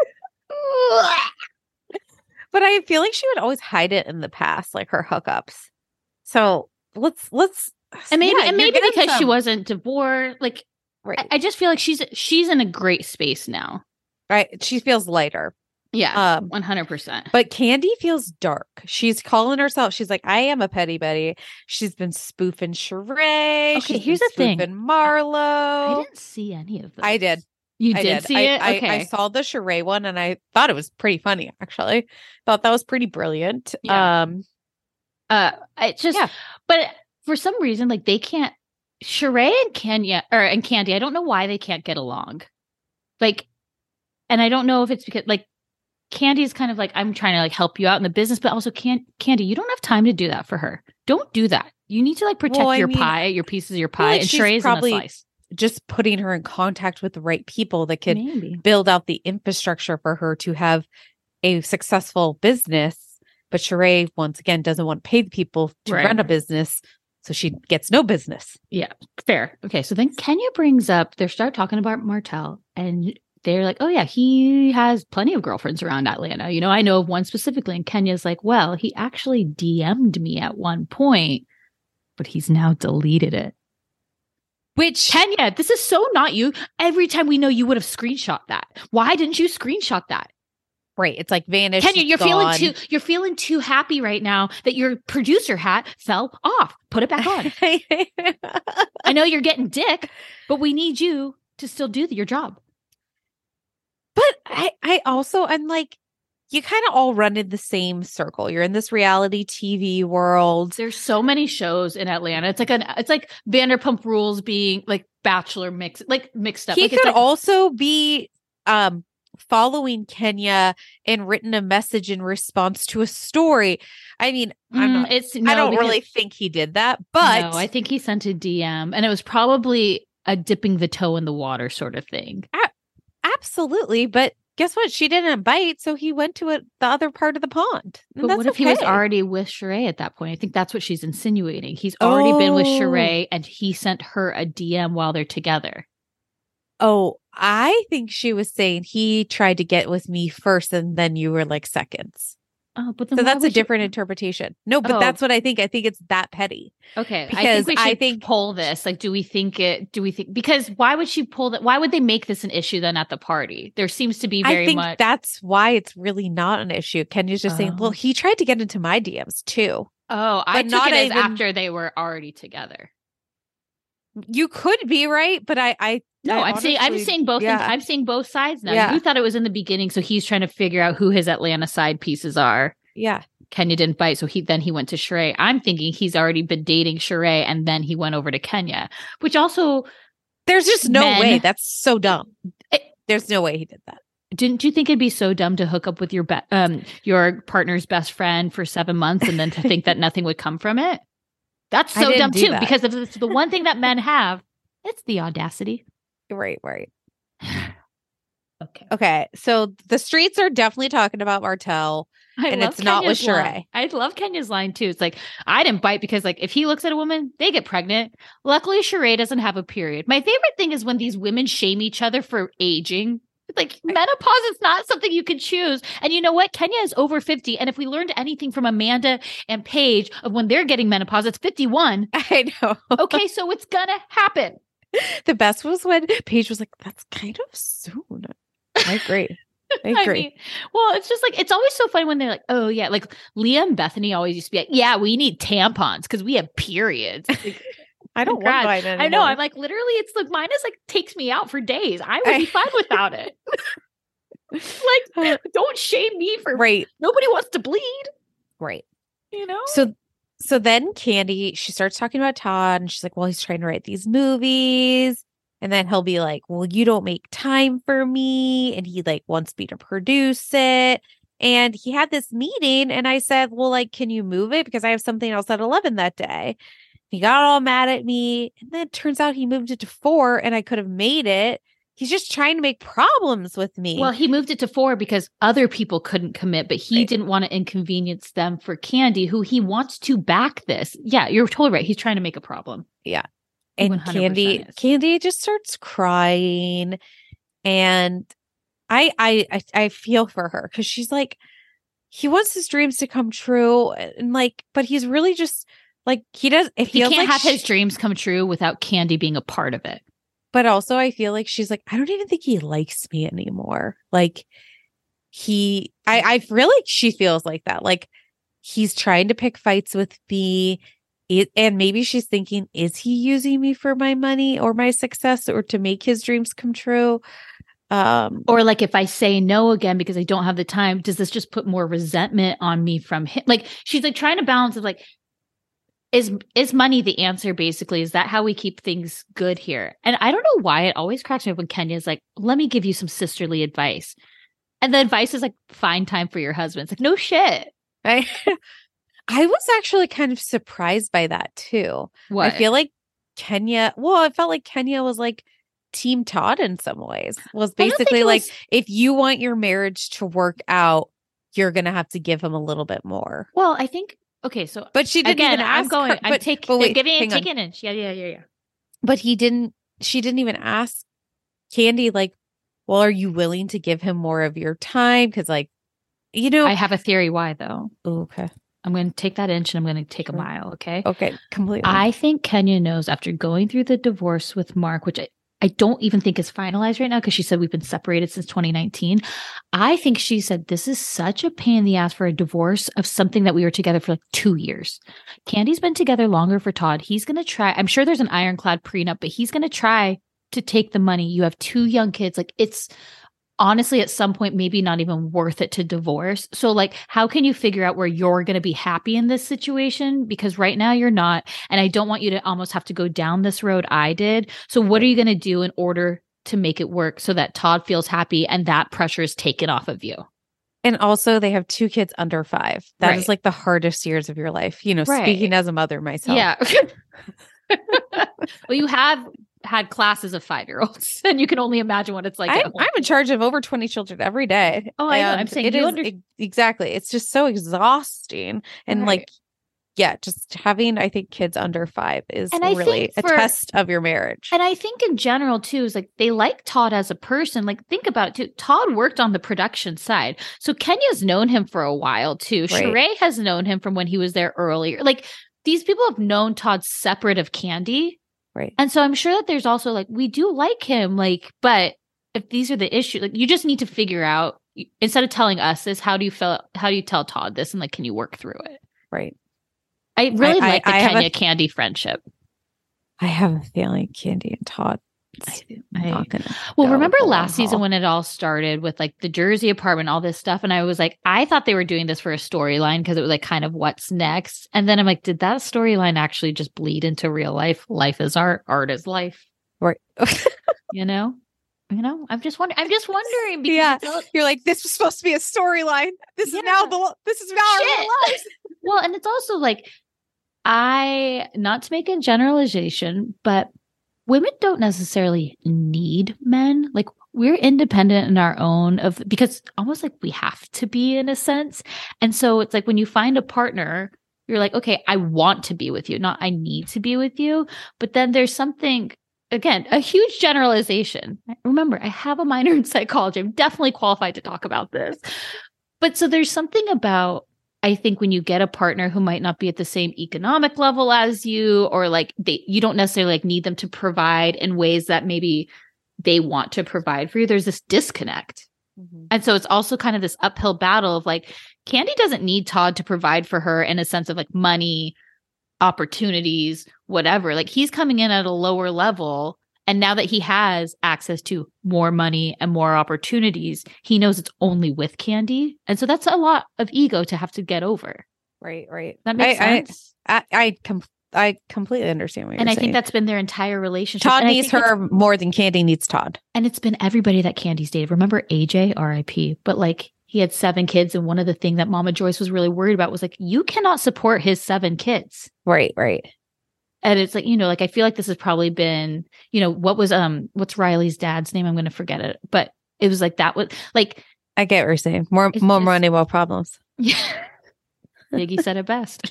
Speaker 6: But I feel like she would always hide it in the past, like her hookups. So let's let's
Speaker 5: and maybe,
Speaker 6: yeah,
Speaker 5: and
Speaker 6: you're
Speaker 5: maybe
Speaker 6: getting
Speaker 5: because she
Speaker 6: some-
Speaker 5: wasn't divorced, like,
Speaker 6: right.
Speaker 5: I, I just feel like she's, she's in a great space now.
Speaker 6: right. She feels lighter.
Speaker 5: Yeah.
Speaker 6: Um,
Speaker 5: one hundred percent.
Speaker 6: but Candy feels dark. She's calling herself. She's like, I am a petty Betty. She's been spoofing Sheree.
Speaker 5: Okay,
Speaker 6: she's
Speaker 5: here's
Speaker 6: been
Speaker 5: the thing.
Speaker 6: spoofing Marlo.
Speaker 5: I didn't see any of those.
Speaker 6: I did.
Speaker 5: You
Speaker 6: I
Speaker 5: did, see
Speaker 6: I,
Speaker 5: it?
Speaker 6: I,
Speaker 5: Okay.
Speaker 6: I saw the Sheree one and I thought it was pretty funny, actually. Thought that was pretty brilliant.
Speaker 5: Yeah.
Speaker 6: Um,
Speaker 5: Uh, I just,
Speaker 6: Yeah.
Speaker 5: but for some reason, like they can't. Sheree and Kenya or and Candy, I don't know why they can't get along. Like, and I don't know if it's because like Candy's kind of like I'm trying to like help you out in the business, but also can Candy, you don't have time to do that for her. Don't do that. You need to like protect
Speaker 6: Well, I
Speaker 5: your
Speaker 6: mean,
Speaker 5: pie, your pieces of your
Speaker 6: feel
Speaker 5: pie,
Speaker 6: like
Speaker 5: and
Speaker 6: she's
Speaker 5: Sheree's
Speaker 6: probably
Speaker 5: in a slice.
Speaker 6: just putting her in contact with the right people that could
Speaker 5: Maybe.
Speaker 6: build out the infrastructure for her to have a successful business. But Sheree, once again, doesn't want to pay the people to
Speaker 5: Right.
Speaker 6: run a business. So she gets no business.
Speaker 5: Yeah, fair. Okay, so then Kenya brings up, they start talking about Martell, and they're like, oh yeah, he has plenty of girlfriends around Atlanta. You know, I know of one specifically. And Kenya's like, well, he actually D M'd me at one point, but he's now deleted it. Which, Kenya, this is so not you. Every time we know you would have screenshot that. Why didn't you screenshot that?
Speaker 6: Right. It's like vanished.
Speaker 5: Kenya, you're
Speaker 6: gone.
Speaker 5: feeling too you're feeling too happy right now that your producer hat fell off. Put it back on. I know you're getting dick, but we need you to still do your job.
Speaker 6: But I, I also, I'm like, you kind of all run in the same circle. You're in this reality T V world.
Speaker 5: There's so many shows in Atlanta. It's like an, it's like Vanderpump Rules being like Bachelor mix, like mixed up.
Speaker 6: He
Speaker 5: like,
Speaker 6: could
Speaker 5: it's like,
Speaker 6: also be um, following Kenya and written a message in response to a story. I mean, I'm
Speaker 5: mm,
Speaker 6: not,
Speaker 5: it's, no,
Speaker 6: I don't
Speaker 5: because,
Speaker 6: really think he did that, but
Speaker 5: no, I think he sent a D M, and it was probably a dipping the toe in the water sort of thing.
Speaker 6: Absolutely. But guess what? She didn't bite, so he went to a, the other part of the pond. And
Speaker 5: But
Speaker 6: that's
Speaker 5: what if
Speaker 6: okay.
Speaker 5: he was already with Sheree at that point? I think that's what she's insinuating. He's already oh. been with Sheree, and he sent her a D M while they're together.
Speaker 6: Oh, I think she was saying he tried to get with me first, and then you were like seconds.
Speaker 5: Oh, but then
Speaker 6: so that's a different
Speaker 5: you...
Speaker 6: interpretation. No, but
Speaker 5: oh.
Speaker 6: that's what I think. I think it's that petty.
Speaker 5: Okay,
Speaker 6: because
Speaker 5: I think we should
Speaker 6: I think
Speaker 5: pull this. Like, do we think it? Do we think because why would she pull that? Why would they make this an issue then at the party? There seems to be very
Speaker 6: I think
Speaker 5: much.
Speaker 6: That's why it's really not an issue. Kenya's just oh. saying, well, he tried to get into my D Ms too.
Speaker 5: Oh, I
Speaker 6: but
Speaker 5: took
Speaker 6: not
Speaker 5: it as
Speaker 6: even...
Speaker 5: after they were already together.
Speaker 6: You could be right, but I, I
Speaker 5: no,
Speaker 6: I
Speaker 5: I'm
Speaker 6: honestly,
Speaker 5: saying I'm saying both.
Speaker 6: Yeah.
Speaker 5: In, I'm saying both sides now.
Speaker 6: Yeah.
Speaker 5: You thought it was in the beginning, so he's trying to figure out who his Atlanta side pieces are.
Speaker 6: Yeah.
Speaker 5: Kenya didn't bite, so he then he went to Sheree. I'm thinking he's already been dating Sheree, and then he went over to Kenya, which also
Speaker 6: there's just no
Speaker 5: men,
Speaker 6: way. That's so dumb.
Speaker 5: It,
Speaker 6: there's no way he did that.
Speaker 5: Didn't you think it'd be so dumb to hook up with your be- um your partner's best friend for seven months and then to think that nothing would come from it? That's so dumb too,
Speaker 6: that.
Speaker 5: because if it's the one thing that men have, it's the audacity.
Speaker 6: Right, right.
Speaker 5: Okay.
Speaker 6: Okay. So the streets are definitely talking about Martell.
Speaker 5: I
Speaker 6: and
Speaker 5: love
Speaker 6: it's not
Speaker 5: Kenya's
Speaker 6: with Sheree.
Speaker 5: line. I love Kenya's line too. It's like, I didn't bite because like if he looks at a woman, they get pregnant. Luckily, Sheree doesn't have a period. My favorite thing is when these women shame each other for aging. Like menopause is not something you can choose. And you know what? Kenya is over fifty. And if we learned anything from Amanda and Paige of when they're getting menopause, it's fifty-one.
Speaker 6: I know.
Speaker 5: Okay, so it's gonna happen.
Speaker 6: The best was when Paige was like, that's kind of soon. I agree. I agree.
Speaker 5: I mean, well, it's just like, it's always so funny when they're like, oh, yeah. Like Leah and Bethany always used to be like, yeah, we need tampons because we have periods. Like,
Speaker 6: I don't want mine anymore.
Speaker 5: I know. I'm like, literally, it's like, mine is like, takes me out for days. I would be fine without it. Like, don't shame me for,
Speaker 6: right.
Speaker 5: Nobody wants to bleed.
Speaker 6: Right.
Speaker 5: You know?
Speaker 6: So, so then Kandi, she starts talking about Todd and she's like, well, he's trying to write these movies. And then he'll be like, well, you don't make time for me. And he like wants me to produce it. And he had this meeting and I said, well, like, can you move it? Because I have something else at eleven that day. He got all mad at me. And then it turns out he moved it to four and I could have made it. He's just trying to make problems with me.
Speaker 5: Well, he moved it to four because other people couldn't commit, but he right. didn't want to inconvenience them for Kandi, who he wants to back this. Yeah, you're totally right. He's trying to make a problem.
Speaker 6: Yeah. And Kandi, Kandi just starts crying, and I, I, I, I feel for her because she's like, he wants his dreams to come true, and like, but he's really just like he does. It
Speaker 5: he
Speaker 6: feels
Speaker 5: can't
Speaker 6: like
Speaker 5: have
Speaker 6: she,
Speaker 5: his dreams come true without Kandi being a part of it.
Speaker 6: But also, I feel like she's like, I don't even think he likes me anymore. Like he, I, I feel like she feels like that. Like he's trying to pick fights with me. It, and maybe she's thinking, is he using me for my money or my success or to make his dreams come true? Um,
Speaker 5: or like if I say no again because I don't have the time, does this just put more resentment on me from him? Like she's like trying to balance of like, is is money the answer basically? Is that how we keep things good here? And I don't know why it always cracks me up when Kenya's like, let me give you some sisterly advice. And the advice is like, find time for your husband. It's like, no shit.
Speaker 6: Right? I was actually kind of surprised by that too.
Speaker 5: What?
Speaker 6: I feel like Kenya, well, I felt like Kenya was like Team Todd in some ways. Was basically like, was... if you want your marriage to work out, you're going to have to give him a little bit more.
Speaker 5: Well, I think, okay, so.
Speaker 6: But she didn't
Speaker 5: again,
Speaker 6: even ask
Speaker 5: I'm going,
Speaker 6: her,
Speaker 5: I'm
Speaker 6: but,
Speaker 5: take,
Speaker 6: but wait,
Speaker 5: giving it, taking it. Yeah, yeah, yeah, yeah.
Speaker 6: But he didn't, she didn't even ask Kandi, like, well, are you willing to give him more of your time? Because like, you know,
Speaker 5: I have a theory why though.
Speaker 6: oh, okay.
Speaker 5: I'm going to take that inch and I'm going to take
Speaker 6: Sure.
Speaker 5: a mile. Okay.
Speaker 6: Okay. Completely.
Speaker 5: I think Kenya knows after going through the divorce with Mark, which I, I don't even think is finalized right now because she said we've been separated since twenty nineteen. I think she said this is such a pain in the ass for a divorce of something that we were together for like two years. Candy's been together longer for Todd. He's going to try. I'm sure there's an ironclad prenup, but he's going to try to take the money. You have two young kids. Like it's honestly at some point maybe not even worth it to divorce. So like how can you figure out where you're going to be happy in this situation? Because right now you're not. And I don't want you to almost have to go down this road I did. So what are you going to do in order to make it work so that Todd feels happy and that pressure is taken off of you?
Speaker 6: And also they have two kids under five. That
Speaker 5: Right.
Speaker 6: is like the hardest years of your life. You know,
Speaker 5: Right.
Speaker 6: speaking as a mother myself.
Speaker 5: Yeah. Well, you have had classes of five-year-olds and you can only imagine what it's like.
Speaker 6: I'm,
Speaker 5: at home.
Speaker 6: I'm in charge of over twenty children every day.
Speaker 5: Oh, I know. I'm
Speaker 6: And
Speaker 5: saying
Speaker 6: it
Speaker 5: you
Speaker 6: is
Speaker 5: under-
Speaker 6: e- exactly. It's just so exhausting. And
Speaker 5: Right.
Speaker 6: like, yeah, just having, I think, kids under five is
Speaker 5: And I
Speaker 6: really
Speaker 5: think
Speaker 6: a
Speaker 5: for-
Speaker 6: test of your marriage.
Speaker 5: And I think in general, too, is like they like Todd as a person. Like, think about it, too. Todd worked on the production side. So Kenya's known him for a while, too.
Speaker 6: Right.
Speaker 5: Sheree has known him from when he was there earlier. Like, these people have known Todd separate of Candy.
Speaker 6: Right.
Speaker 5: And so I'm sure that there's also like, we do like him. Like, but if these are the issues, like, you just need to figure out, instead of telling us this, how do you feel? How do you tell Todd this? And like, can you work through it?
Speaker 6: Right.
Speaker 5: I really
Speaker 6: I-
Speaker 5: like the
Speaker 6: I have a-
Speaker 5: Kenya Candy friendship.
Speaker 6: I have a feeling Candy and Todd. It's
Speaker 5: I-
Speaker 6: not gonna
Speaker 5: Well,
Speaker 6: go
Speaker 5: remember
Speaker 6: the long
Speaker 5: last season
Speaker 6: haul.
Speaker 5: when it all started with like the Jersey apartment, all this stuff. And I was like, I thought they were doing this for a storyline because it was like kind of what's next. And then I'm like, did that storyline actually just bleed into real life? Life is art, art is life.
Speaker 6: Right.
Speaker 5: You know? You know, I'm just wondering. I'm just wondering because
Speaker 6: Yeah.
Speaker 5: it's all-
Speaker 6: You're like, this was supposed to be a storyline. This
Speaker 5: Yeah.
Speaker 6: is now the this is now our
Speaker 5: Shit.
Speaker 6: real lives.
Speaker 5: well, and it's also like, I, not to make a generalization, but women don't necessarily need men. Like we're independent in our own of, because almost like we have to be in a sense. And so it's like when you find a partner, you're like, okay, I want to be with you, not I need to be with you. But then there's something, again, a huge generalization. Remember, I have a minor in psychology. I'm definitely qualified to talk about this. But so there's something about, I think when you get a partner who might not be at the same economic level as you, or like they, you don't necessarily like need them to provide in ways that maybe they want to provide for you. There's this disconnect.
Speaker 6: Mm-hmm.
Speaker 5: And so it's also kind of this uphill battle of like, Candy doesn't need Todd to provide for her in a sense of like money, opportunities, whatever. Like he's coming in at a lower level. And now that he has access to more money and more opportunities, he knows it's only with Candy. And so that's a lot of ego to have to get over.
Speaker 6: Right, right.
Speaker 5: That makes
Speaker 6: I,
Speaker 5: sense.
Speaker 6: I, I, I, com- I completely understand what you're
Speaker 5: and I
Speaker 6: saying.
Speaker 5: think that's been their entire relationship.
Speaker 6: Todd
Speaker 5: And I
Speaker 6: needs
Speaker 5: think it's-
Speaker 6: her more than Candy needs Todd.
Speaker 5: And it's been everybody that Candy's dated. Remember A J, R I P, but like he had seven kids. And one of the things that Mama Joyce was really worried about was like, you cannot support his seven kids.
Speaker 6: Right, right.
Speaker 5: And it's like, you know, like I feel like this has probably been, you know, what was, um, what's Riley's dad's name? I'm going to forget it. But it was like, that was like,
Speaker 6: I get what you're saying. More,
Speaker 5: It's
Speaker 6: more
Speaker 5: just-
Speaker 6: money, more problems.
Speaker 5: yeah. Biggie said it best.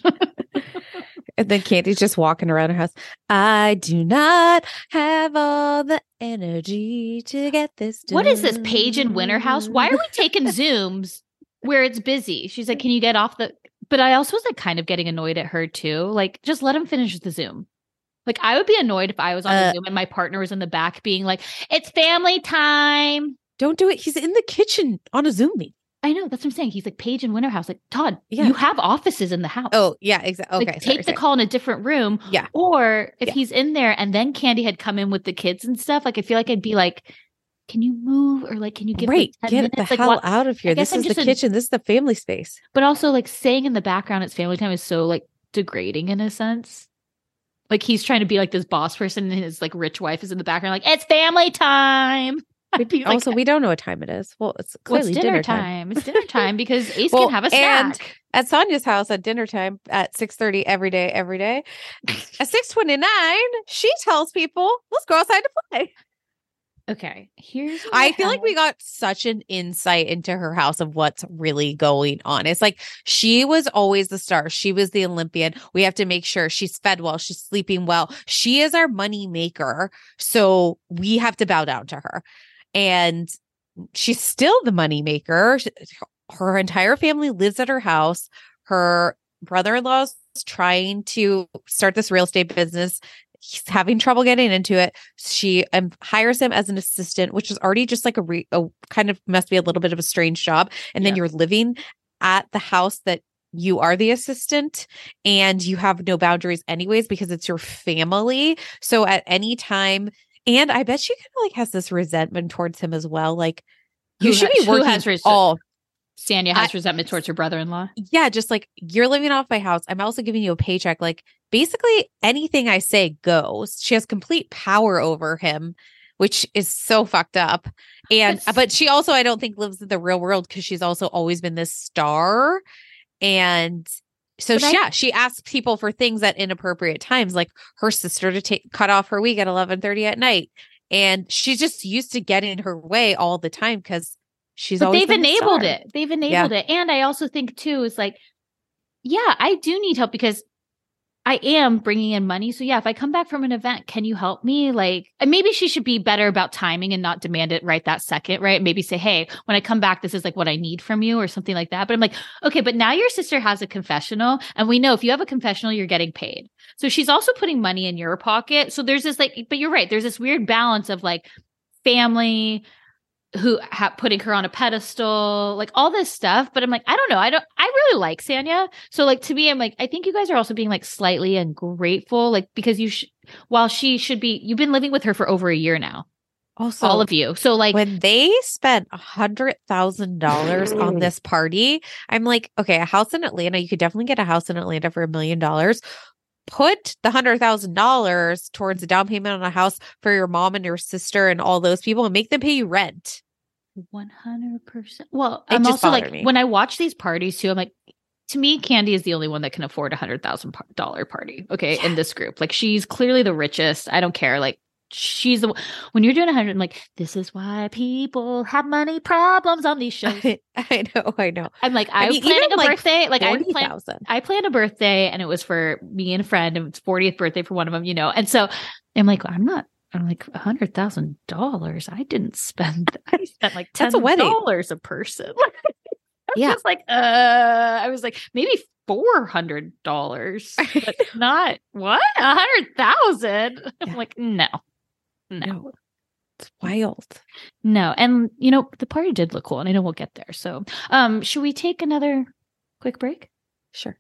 Speaker 6: And then Candy's just walking around her house. I do not have all the energy to get this done.
Speaker 5: What is this, Paige in Winter House? Why are we taking Zooms where it's busy? She's like, can you get off the, but I also was like kind of getting annoyed at her too. Like, just let him finish the Zoom. Like, I would be annoyed if I was on
Speaker 6: Uh,
Speaker 5: the Zoom and my partner was in the back being like, it's family time.
Speaker 6: Don't do it. He's in the kitchen on a Zoom meeting.
Speaker 5: I know. That's what I'm saying. He's like, Paige in Winter House. Like, Todd,
Speaker 6: Yeah.
Speaker 5: you have offices in the house.
Speaker 6: Oh, yeah, exactly.
Speaker 5: Like,
Speaker 6: Okay.
Speaker 5: take
Speaker 6: sorry,
Speaker 5: the
Speaker 6: sorry.
Speaker 5: call in a different room.
Speaker 6: Yeah.
Speaker 5: Or if
Speaker 6: Yeah.
Speaker 5: he's in there and then Candy had come in with the kids and stuff, like I feel like I'd be like, can you move? Or like, can you give
Speaker 6: Right.
Speaker 5: like ten
Speaker 6: Get
Speaker 5: minutes?
Speaker 6: the
Speaker 5: Like,
Speaker 6: hell
Speaker 5: what-
Speaker 6: out of
Speaker 5: I
Speaker 6: here.
Speaker 5: guess
Speaker 6: This
Speaker 5: I'm
Speaker 6: is the
Speaker 5: just a-
Speaker 6: kitchen. This is the family space.
Speaker 5: But also like saying in the background it's family time is so like degrading in a sense. Like he's trying to be like this boss person and his like rich wife is in the background like, it's family time. I'd be like,
Speaker 6: Also, we don't know what time it is. Well, it's
Speaker 5: well, it's
Speaker 6: clearly
Speaker 5: dinner,
Speaker 6: dinner
Speaker 5: time.
Speaker 6: time.
Speaker 5: It's dinner time because Ace
Speaker 6: Well,
Speaker 5: can have a
Speaker 6: and-
Speaker 5: snack.
Speaker 6: At Sonia's house at dinner time at six thirty every day, every day. At six twenty-nine, she tells people, let's go outside to play.
Speaker 5: Okay. Here's what
Speaker 6: I feel like
Speaker 5: have.
Speaker 6: we got such an insight into her house of what's really going on. It's like she was always the star. She was the Olympian. We have to make sure she's fed well, she's sleeping well. She is our money maker. So we have to bow down to her. And she's still the moneymaker. Her entire family lives at her house. Her brother-in-law's trying to start this real estate business. He's having trouble getting into it. She um, hires him as an assistant, which is already just like a, re- a kind of must be a little bit of a strange job. And yeah. then you're living at the house that you are the assistant, and you have no boundaries anyways because it's your family. So at any time, and I bet she kind of like has this resentment towards him as well. Like you
Speaker 5: who
Speaker 6: should
Speaker 5: has,
Speaker 6: be working
Speaker 5: who has res-
Speaker 6: all.
Speaker 5: Sanya has
Speaker 6: I,
Speaker 5: resentment towards her brother-in-law.
Speaker 6: Yeah, just like you're living off my house. I'm also giving you a paycheck. Like basically anything I say goes. She has complete power over him, which is so fucked up. And but, but she also, I don't think, lives in the real world because she's also always been this star. And so she, I, yeah, she asks people for things at inappropriate times, like her sister to take cut off her wig at eleven thirty at night. And she's just used to getting her way all the time because she's
Speaker 5: but
Speaker 6: always
Speaker 5: they've
Speaker 6: been
Speaker 5: enabled
Speaker 6: the
Speaker 5: it. They've enabled
Speaker 6: yeah.
Speaker 5: it. And I also think too, is like, yeah, I do need help because I am bringing in money. So yeah, if I come back from an event, can you help me? Like, and maybe she should be better about timing and not demand it right that second, right? Maybe say, hey, when I come back, this is like what I need from you or something like that. But I'm like, okay, but now your sister has a confessional. And we know if you have a confessional, you're getting paid. So she's also putting money in your pocket. So there's this like, but you're right. There's this weird balance of like family, who ha- putting her on a pedestal, like all this stuff. But I'm like, I don't know. I don't, I really like Sanya. So like, to me, I'm like, I think you guys are also being like slightly ungrateful, like, because you, sh- while she should be, you've been living with her for over a year now.
Speaker 6: Also,
Speaker 5: all of you. So like
Speaker 6: when they spent a hundred thousand dollars on this party, I'm like, okay, a house in Atlanta, you could definitely get a house in Atlanta for a million dollars. Put the hundred thousand dollars towards a down payment on a house for your mom and your sister and all those people and make them pay you rent.
Speaker 5: one hundred percent. Well,
Speaker 6: It
Speaker 5: I'm
Speaker 6: just
Speaker 5: also like,
Speaker 6: bothered me.
Speaker 5: when I watch these parties too, I'm like, to me, Candy is the only one that can afford a hundred thousand dollar party. Okay.
Speaker 6: Yeah.
Speaker 5: In this group, like she's clearly the richest. I don't care. Like she's the, when you're doing a hundred, I'm like, this is why people have money problems on these shows.
Speaker 6: I, I know, I know.
Speaker 5: I'm like, I,
Speaker 6: I
Speaker 5: was
Speaker 6: mean,
Speaker 5: planning
Speaker 6: even,
Speaker 5: a
Speaker 6: like,
Speaker 5: birthday. Like I
Speaker 6: forty
Speaker 5: planned,
Speaker 6: thousand.
Speaker 5: I planned a birthday and it was for me and a friend and it's fortieth birthday for one of them, you know? And so I'm like, I'm not, I'm like a hundred thousand dollars. I didn't spend. I spent like ten
Speaker 6: That's a wedding.
Speaker 5: dollars a person. I was
Speaker 6: Yeah.
Speaker 5: just like, uh, I was like maybe four hundred dollars, but not what a hundred thousand. I'm
Speaker 6: Yeah.
Speaker 5: like, no, no,
Speaker 6: No. It's wild.
Speaker 5: no. And you know, the party did look cool, and I know we'll get there. So, um, should we take another quick break?
Speaker 6: Sure.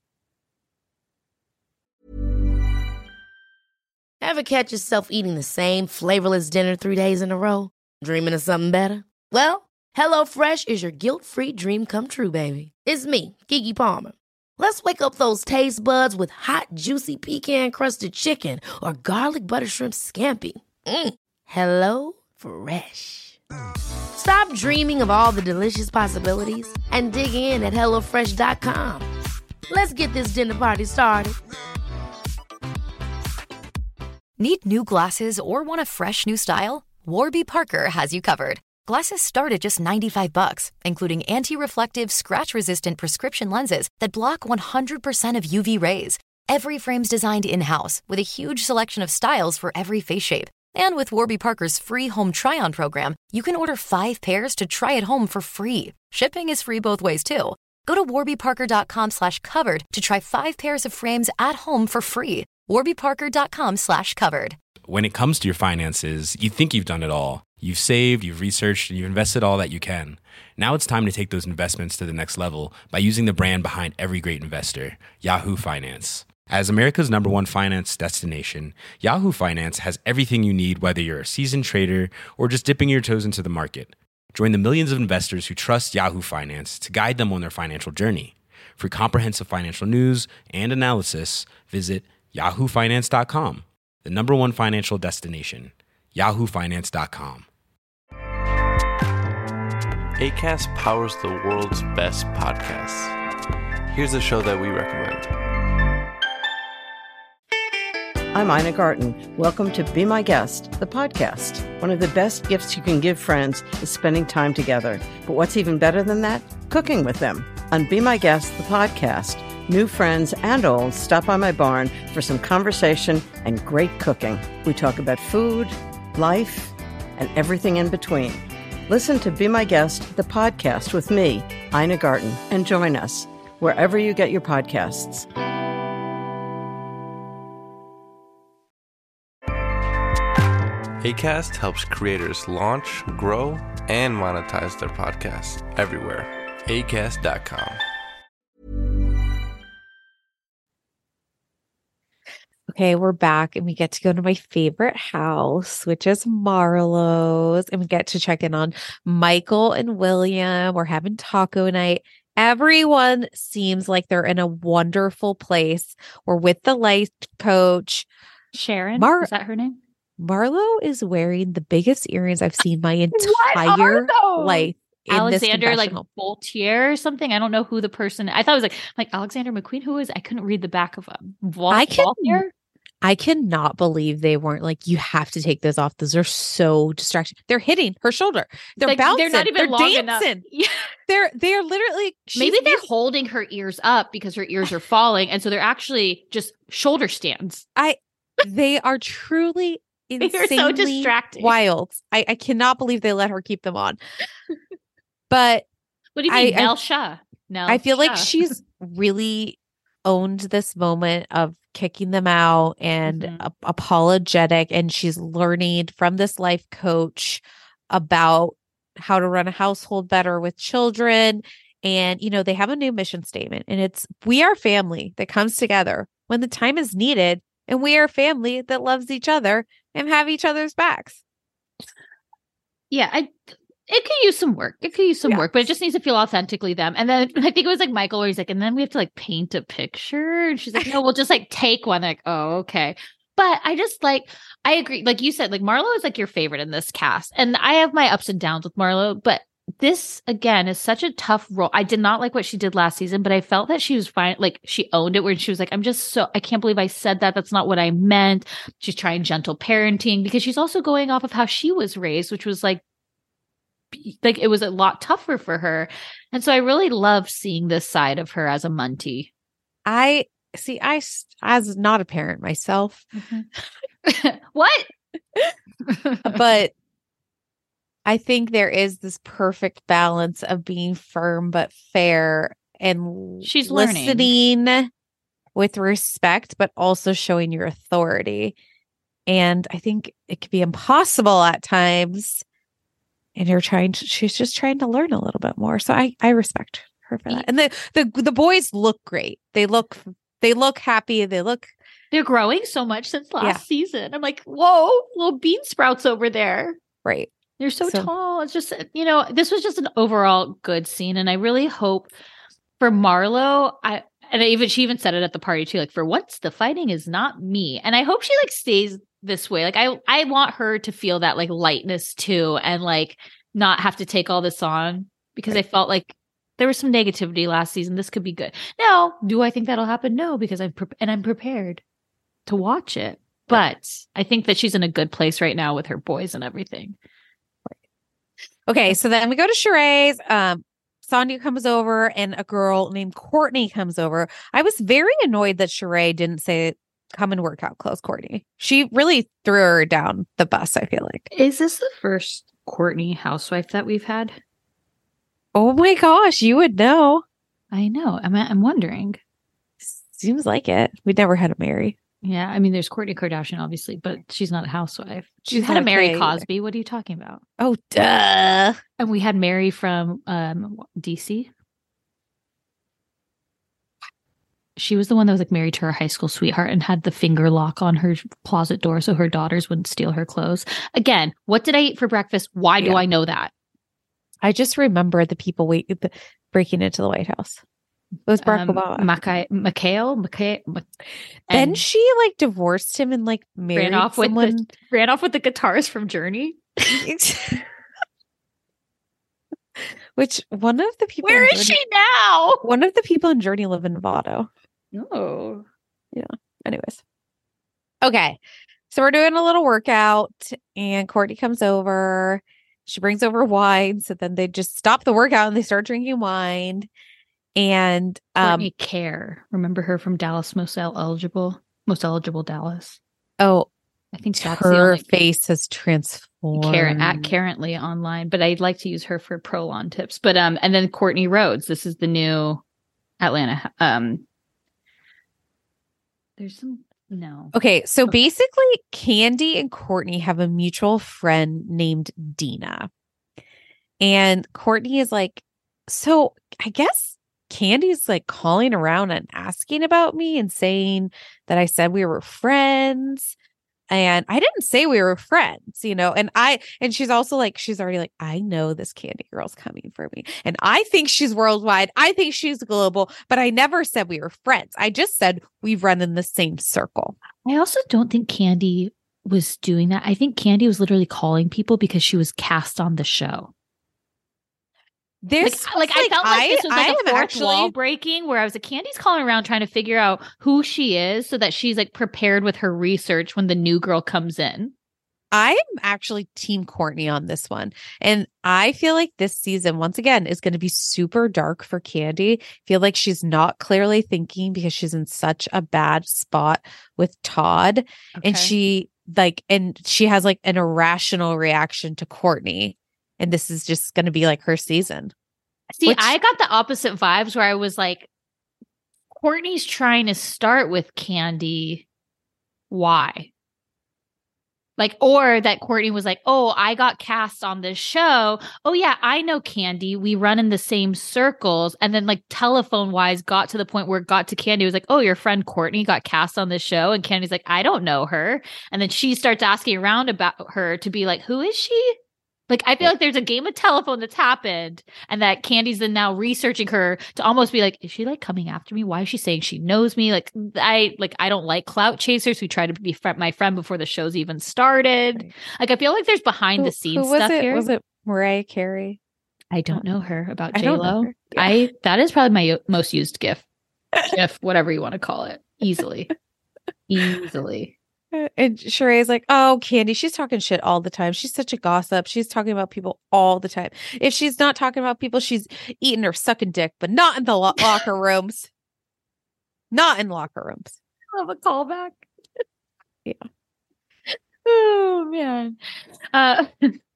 Speaker 7: Ever catch yourself eating the same flavorless dinner three days in a row? Dreaming of something better? Well, HelloFresh is your guilt-free dream come true, baby. It's me, Keke Palmer. Let's wake up those taste buds with hot, juicy pecan-crusted chicken or garlic butter shrimp scampi. Mm. Hello Fresh. Stop dreaming of all the delicious possibilities and dig in at hello fresh dot com. Let's get this dinner party started.
Speaker 8: Need new glasses or want a fresh new style? Warby Parker has you covered. Glasses start at just ninety-five bucks, including anti-reflective, scratch-resistant prescription lenses that block one hundred percent of U V rays. Every frame's designed in-house with a huge selection of styles for every face shape. And with Warby Parker's free home try-on program, you can order five pairs to try at home for free. Shipping is free both ways, too. Go to warby parker dot com slash covered to try five pairs of frames at home for free. warby parker dot com slash covered.
Speaker 9: When it comes to your finances, you think you've done it all. You've saved, you've researched, and you've invested all that you can. Now it's time to take those investments to the next level by using the brand behind every great investor, Yahoo Finance. As America's number one finance destination, Yahoo Finance has everything you need, whether you're a seasoned trader or just dipping your toes into the market. Join the millions of investors who trust Yahoo Finance to guide them on their financial journey. For comprehensive financial news and analysis, visit yahoo finance dot com, the number one financial destination, yahoo finance dot com.
Speaker 10: Acast powers the world's best podcasts. Here's a show that we recommend.
Speaker 11: I'm Ina Garten. Welcome to Be My Guest, the podcast. One of the best gifts you can give friends is spending time together. But what's even better than that? Cooking with them. On Be My Guest, the podcast, new friends and old stop by my barn for some conversation and great cooking. We talk about food, life, and everything in between. Listen to Be My Guest, the podcast with me, Ina Garten, and join us wherever you get your podcasts.
Speaker 10: Acast helps creators launch, grow, and monetize their podcasts everywhere. acast dot com.
Speaker 6: Okay, we're back and we get to go to my favorite house, which is Marlo's, and we get to check in on Michael and William. We're having taco night. Everyone seems like they're in a wonderful place. We're with the life coach.
Speaker 5: Sharon,
Speaker 6: Mar-
Speaker 5: is that her name?
Speaker 6: Marlo is wearing the biggest earrings I've seen my entire life. In
Speaker 5: Alexander, like Boltier or something. I don't know who the person. I thought it was like like Alexander McQueen. Who is? I couldn't read the back of him. Vol-
Speaker 6: I can.
Speaker 5: Boltier?
Speaker 6: I cannot believe they weren't like, you have to take those off. Those are so distracting. They're hitting her shoulder. They're
Speaker 5: like,
Speaker 6: bouncing.
Speaker 5: They're not even
Speaker 6: they're
Speaker 5: long
Speaker 6: dancing.
Speaker 5: enough. Yeah.
Speaker 6: They're they're literally
Speaker 5: maybe they're holding her ears up because her ears are falling, and so they're actually just shoulder stands.
Speaker 6: I. They are truly insanely
Speaker 5: so distracting.
Speaker 6: Wild. I, I cannot believe they let her keep them on. But
Speaker 5: what do you mean,
Speaker 6: I,
Speaker 5: Nell
Speaker 6: I,
Speaker 5: Shah? Nell
Speaker 6: I feel
Speaker 5: Shah.
Speaker 6: like she's really owned this moment of kicking them out and
Speaker 5: Mhm.
Speaker 6: a- apologetic, and she's learning from this life coach about how to run a household better with children. And, you know, they have a new mission statement, and it's, we are family that comes together when the time is needed, and we are family that loves each other and have each other's backs.
Speaker 5: Yeah, I it could use some work. It could use some
Speaker 6: Yeah.
Speaker 5: work, but it just needs to feel authentically them. And then I think it was like Michael where he's like, and then we have to like paint a picture. And she's like, no, we'll just like take one. Like, oh, okay. But I just like, I agree. Like you said, like Marlo is like your favorite in this cast. And I have my ups and downs with Marlo, but this again is such a tough role. I did not like what she did last season, but I felt that she was fine. Like she owned it where she was like, I'm just so, I can't believe I said that. That's not what I meant. She's trying gentle parenting because she's also going off of how she was raised, which was like, like it was a lot tougher for her. And so I really love seeing this side of her as a Munty.
Speaker 6: I see, I, as not a parent myself,
Speaker 5: Mm-hmm. What?
Speaker 6: but I think there is this perfect balance of being firm but fair and
Speaker 5: she's learning.
Speaker 6: listening with respect, but also showing your authority. And I think it can be impossible at times. And you're trying to, she's just trying to learn a little bit more. So I, I respect her for that. And the, the, the boys look great. They look, they look happy. They look,
Speaker 5: they're growing so much since last
Speaker 6: Yeah.
Speaker 5: season. I'm like, whoa, little bean sprouts over there.
Speaker 6: right.
Speaker 5: They're so,
Speaker 6: So-
Speaker 5: tall. It's just, you know, this was just an overall good scene. And I really hope for Marlo, I, and I even, she even said it at the party too, like for once the fighting is not me. And I hope she like stays this way. Like I, I want her to feel that like lightness too. And like not have to take all this on because
Speaker 6: Right.
Speaker 5: I felt like there was some negativity last season. This could be good. Now, do I think that'll happen? No, because I'm, pre- and I'm prepared to watch it. But I think that she's in a good place right now with her boys and everything.
Speaker 6: Okay. So then we go to Sheree's. Um, Sonia comes over and a girl named Courtney comes over. I was very annoyed that Sheree didn't say, come and work out clothes, Courtney. She really threw her down the bus, I feel like.
Speaker 5: Is this the first Courtney housewife that we've had?
Speaker 6: Oh my gosh, you would know.
Speaker 5: I know. I'm I'm wondering.
Speaker 6: Seems like it. We never had a Mary.
Speaker 5: Yeah, I mean, there's Kourtney Kardashian, obviously, but she's not a housewife.
Speaker 6: She's
Speaker 5: We had a
Speaker 6: not
Speaker 5: Mary
Speaker 6: okay
Speaker 5: Cosby. What are you talking about?
Speaker 6: Oh, duh.
Speaker 5: And we had Mary from um, D C. She was the one that was like married to her high school sweetheart and had the finger lock on her closet door so her daughters wouldn't steal her clothes. Again, what did I eat for breakfast? Why do
Speaker 6: Yeah.
Speaker 5: I know that?
Speaker 6: I just remember the people wait, the, breaking into the White House. It was Barack
Speaker 5: Um,
Speaker 6: Obama.
Speaker 5: Mackay, McHale, McHale,
Speaker 6: Then
Speaker 5: and
Speaker 6: she like divorced him and like married
Speaker 5: ran off with
Speaker 6: someone.
Speaker 5: the ran off with the guitarist from Journey.
Speaker 6: Which one of the people?
Speaker 5: Where
Speaker 6: in
Speaker 5: is
Speaker 6: Journey-
Speaker 5: she now?
Speaker 6: One of the people in Journey live in Nevada.
Speaker 5: Oh,
Speaker 6: Anyways. Okay. So we're doing a little workout and Courtney comes over. She brings over wine. So then they just stop the workout and they start drinking wine. And um
Speaker 5: Courtney Care. Remember her from Dallas Most Eligible? Most Eligible Dallas.
Speaker 6: oh,
Speaker 5: I think that's the
Speaker 6: Her
Speaker 5: only
Speaker 6: face has transformed.
Speaker 5: Karen at currently online, but I'd like to use her for Prolon tips. But um, and then Courtney Rhodes. This is the new Atlanta. Um, there's some no.
Speaker 6: Okay, so basically, Candy and Courtney have a mutual friend named Dina, and Courtney is like, so I guess Candy's like calling around and asking about me and saying that I said we were friends. And I didn't say we were friends, you know, and I, and she's also like, she's already like, I know this Candy girl's coming for me. And I think she's worldwide. I think she's global, but I never said we were friends. I just said we run in the same circle.
Speaker 5: I also don't think Candy was doing that. I think Candy was literally calling people because she was cast on the show.
Speaker 6: There's
Speaker 5: like, like, I felt like
Speaker 6: I,
Speaker 5: this was like
Speaker 6: I
Speaker 5: a fourth
Speaker 6: actually,
Speaker 5: wall breaking where I was like, Candy's calling around trying to figure out who she is so that she's like prepared with her research when the new girl comes in.
Speaker 6: I'm actually team Courtney on this one. And I feel like this season, once again, is going to be super dark for Candy. I feel like she's not clearly thinking because she's in such a bad spot with Todd.
Speaker 5: Okay.
Speaker 6: And she like, and she has like an irrational reaction to Courtney. And this is just going to be like her season.
Speaker 5: See,
Speaker 6: Which,
Speaker 5: I got the opposite vibes where I was like, Courtney's trying to start with Candy. Why? Like, or that Courtney was like, oh, I got cast on this show. Oh, yeah, I know Candy. We run in the same circles. And then, like, telephone wise, got to the point where it got to Candy. It was like, oh, your friend Courtney got cast on this show. And Candy's like, I don't know her. And then she starts asking around about her to be like, who is she? Like, I feel like there's a game of telephone that's happened and that Candy's then now researching her to almost be like, is she like coming after me? Why is she saying she knows me? Like, I like, I don't like clout chasers who try to be fr- my friend before the show's even started. Right. Like, I feel like there's behind
Speaker 6: who,
Speaker 5: the scenes
Speaker 6: who was
Speaker 5: stuff
Speaker 6: it?
Speaker 5: here.
Speaker 6: Was it Mariah Carey?
Speaker 5: I don't know her about
Speaker 6: I
Speaker 5: J
Speaker 6: don't know
Speaker 5: Lo.
Speaker 6: her. Yeah.
Speaker 5: I, that is probably my most used GIF, GIF, whatever you want to call it. Easily, easily.
Speaker 6: And Sheree's like, oh, Candy, she's talking shit all the time. She's such a gossip. She's talking about people all the time. If she's not talking about people, she's eating or sucking dick, but not in the lo- locker rooms. Not in locker rooms.
Speaker 5: I love a callback.
Speaker 6: Yeah.
Speaker 5: Oh, man. Uh,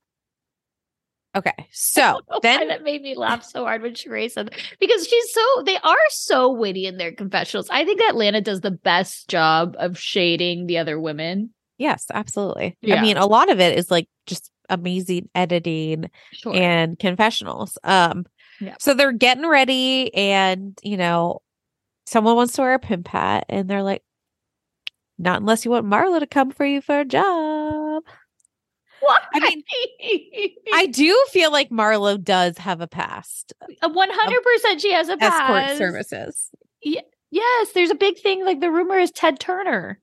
Speaker 6: okay. So then
Speaker 5: that made me laugh so hard when Sheree said that. Because she's so, they are so witty in their confessionals. I think Atlanta does the best job of shading the other women.
Speaker 6: Yes, absolutely.
Speaker 5: Yeah.
Speaker 6: I mean, a lot of it is like just amazing editing
Speaker 5: Sure.
Speaker 6: and confessionals. Um,
Speaker 5: Yeah.
Speaker 6: So they're getting ready and, you know, someone wants to wear a pimp hat and they're like, not unless you want Marlo to come for you for a job.
Speaker 5: What?
Speaker 6: I mean, I do feel like Marlo does have a past.
Speaker 5: one hundred percent she has a past.
Speaker 6: Escort services.
Speaker 5: Y- yes, there's a big thing. Like the rumor is Ted Turner.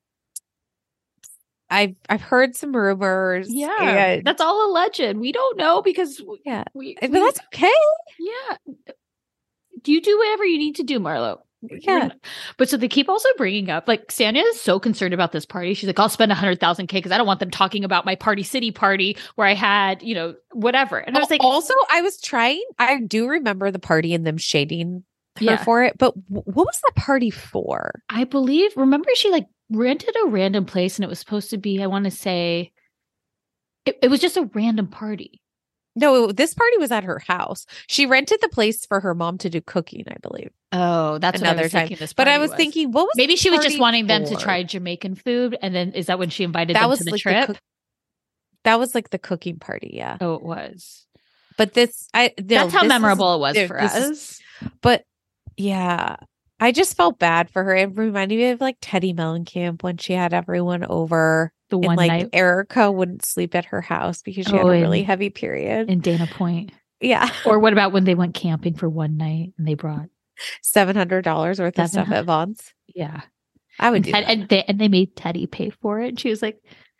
Speaker 6: I've I've heard some rumors.
Speaker 5: Yeah,
Speaker 6: and,
Speaker 5: that's all alleged. We don't know because
Speaker 6: yeah,
Speaker 5: we,
Speaker 6: but
Speaker 5: we,
Speaker 6: that's okay.
Speaker 5: Yeah. Do you do whatever you need to do, Marlo?
Speaker 6: Yeah.
Speaker 5: But so they keep also bringing up, like, Sanya is so concerned about this party. She's like, I'll spend a hundred thousand K because I don't want them talking about my Party City party where I had, you know, whatever. And I was like,
Speaker 6: also, I was trying, I do remember the party and them shading her
Speaker 5: Yeah.
Speaker 6: for it, but w- what was that party for?
Speaker 5: I believe, remember she like rented a random place and it was supposed to be, I want to say, it, it was just a random party.
Speaker 6: No, this party was at her house. She rented the place for her mom to do cooking, I believe.
Speaker 5: Oh, that's
Speaker 6: Another
Speaker 5: what I was
Speaker 6: time.
Speaker 5: thinking this
Speaker 6: But I
Speaker 5: party
Speaker 6: was, thinking, what was
Speaker 5: maybe
Speaker 6: the
Speaker 5: she was just
Speaker 6: party
Speaker 5: wanting them to
Speaker 6: for?
Speaker 5: try Jamaican food, and then is that when she invited
Speaker 6: That
Speaker 5: them
Speaker 6: was
Speaker 5: to the
Speaker 6: like
Speaker 5: trip?
Speaker 6: the cook- that was like the cooking party, yeah.
Speaker 5: Oh, it was.
Speaker 6: But this, I no,
Speaker 5: That's how
Speaker 6: this
Speaker 5: memorable
Speaker 6: is-
Speaker 5: it was
Speaker 6: there-
Speaker 5: for
Speaker 6: this
Speaker 5: us.
Speaker 6: is- but yeah, I just felt bad for her. It reminded me of like Teddy Mellencamp when she had everyone over.
Speaker 5: The
Speaker 6: and
Speaker 5: one
Speaker 6: like
Speaker 5: night
Speaker 6: Erica wouldn't sleep at her house because she had
Speaker 5: Oh,
Speaker 6: a really
Speaker 5: and-
Speaker 6: heavy period.
Speaker 5: in Dana Point.
Speaker 6: Yeah.
Speaker 5: Or what about when they went camping for one night and they brought
Speaker 6: seven hundred dollars worth of stuff at Vaughn's.
Speaker 5: yeah.
Speaker 6: I would
Speaker 5: And,
Speaker 6: do
Speaker 5: Ted,
Speaker 6: that.
Speaker 5: and they and they made Teddy pay for it. And she was like,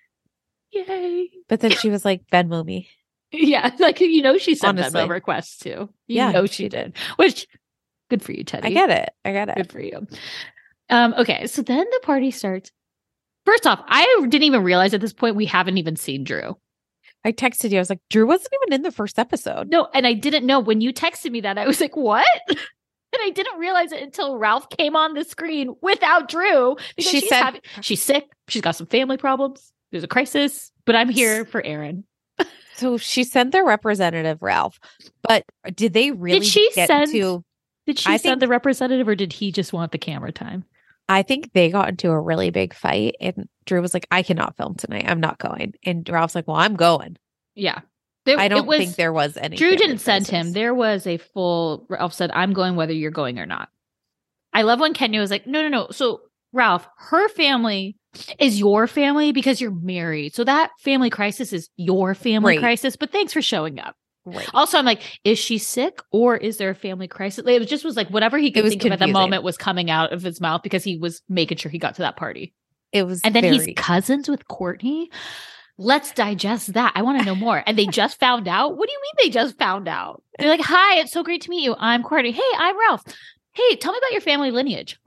Speaker 5: yay.
Speaker 6: But then she was like, Venmo me.
Speaker 5: Yeah, like you know she sent
Speaker 6: Honestly.
Speaker 5: Venmo requests too. You
Speaker 6: Yeah,
Speaker 5: know
Speaker 6: she
Speaker 5: she did. Which good for you, Teddy.
Speaker 6: I get it. I get
Speaker 5: Good
Speaker 6: it.
Speaker 5: for you. Um, okay, so then the party starts. First off, I didn't even realize at this point we haven't even seen Drew.
Speaker 6: I texted you. I was like, Drew wasn't even in the first episode.
Speaker 5: No, and I didn't know when you texted me that. I was like, what? And I didn't realize it until Ralph came on the screen without Drew. Because
Speaker 6: She
Speaker 5: she's
Speaker 6: said-
Speaker 5: having, she's sick. She's got some family problems. there's a crisis, but I'm here for Aaron.
Speaker 6: So she sent their representative, Ralph. But did they really
Speaker 5: did she
Speaker 6: get
Speaker 5: send,
Speaker 6: to...
Speaker 5: Did she
Speaker 6: I
Speaker 5: send
Speaker 6: think,
Speaker 5: the representative or did he just want the camera time?
Speaker 6: I think they got into a really big fight and Drew was like, I cannot film tonight. I'm not going. And Ralph's like, well, I'm going.
Speaker 5: Yeah. There,
Speaker 6: I don't
Speaker 5: was,
Speaker 6: think there was any.
Speaker 5: Drew didn't send him. There was a full, Ralph said, I'm going whether you're going or not. I love when Kenya was like, no, no, no. So Ralph, her family is your family because you're married. So that family crisis is your family
Speaker 6: right.
Speaker 5: crisis. But thanks for showing up.
Speaker 6: Right.
Speaker 5: Also, I'm like, is she sick or is there a family crisis? It was just was like whatever he could think confusing. of at the moment was coming out of his mouth because he was making sure he got to that party.
Speaker 6: It was,
Speaker 5: and then
Speaker 6: very...
Speaker 5: he's cousins with Courtney. Let's digest that. I want to know more. And they just found out. What do you mean they just found out? They're like, hi, it's so great to meet you. I'm Courtney. Hey, I'm Ralph. Hey, tell me about your family lineage.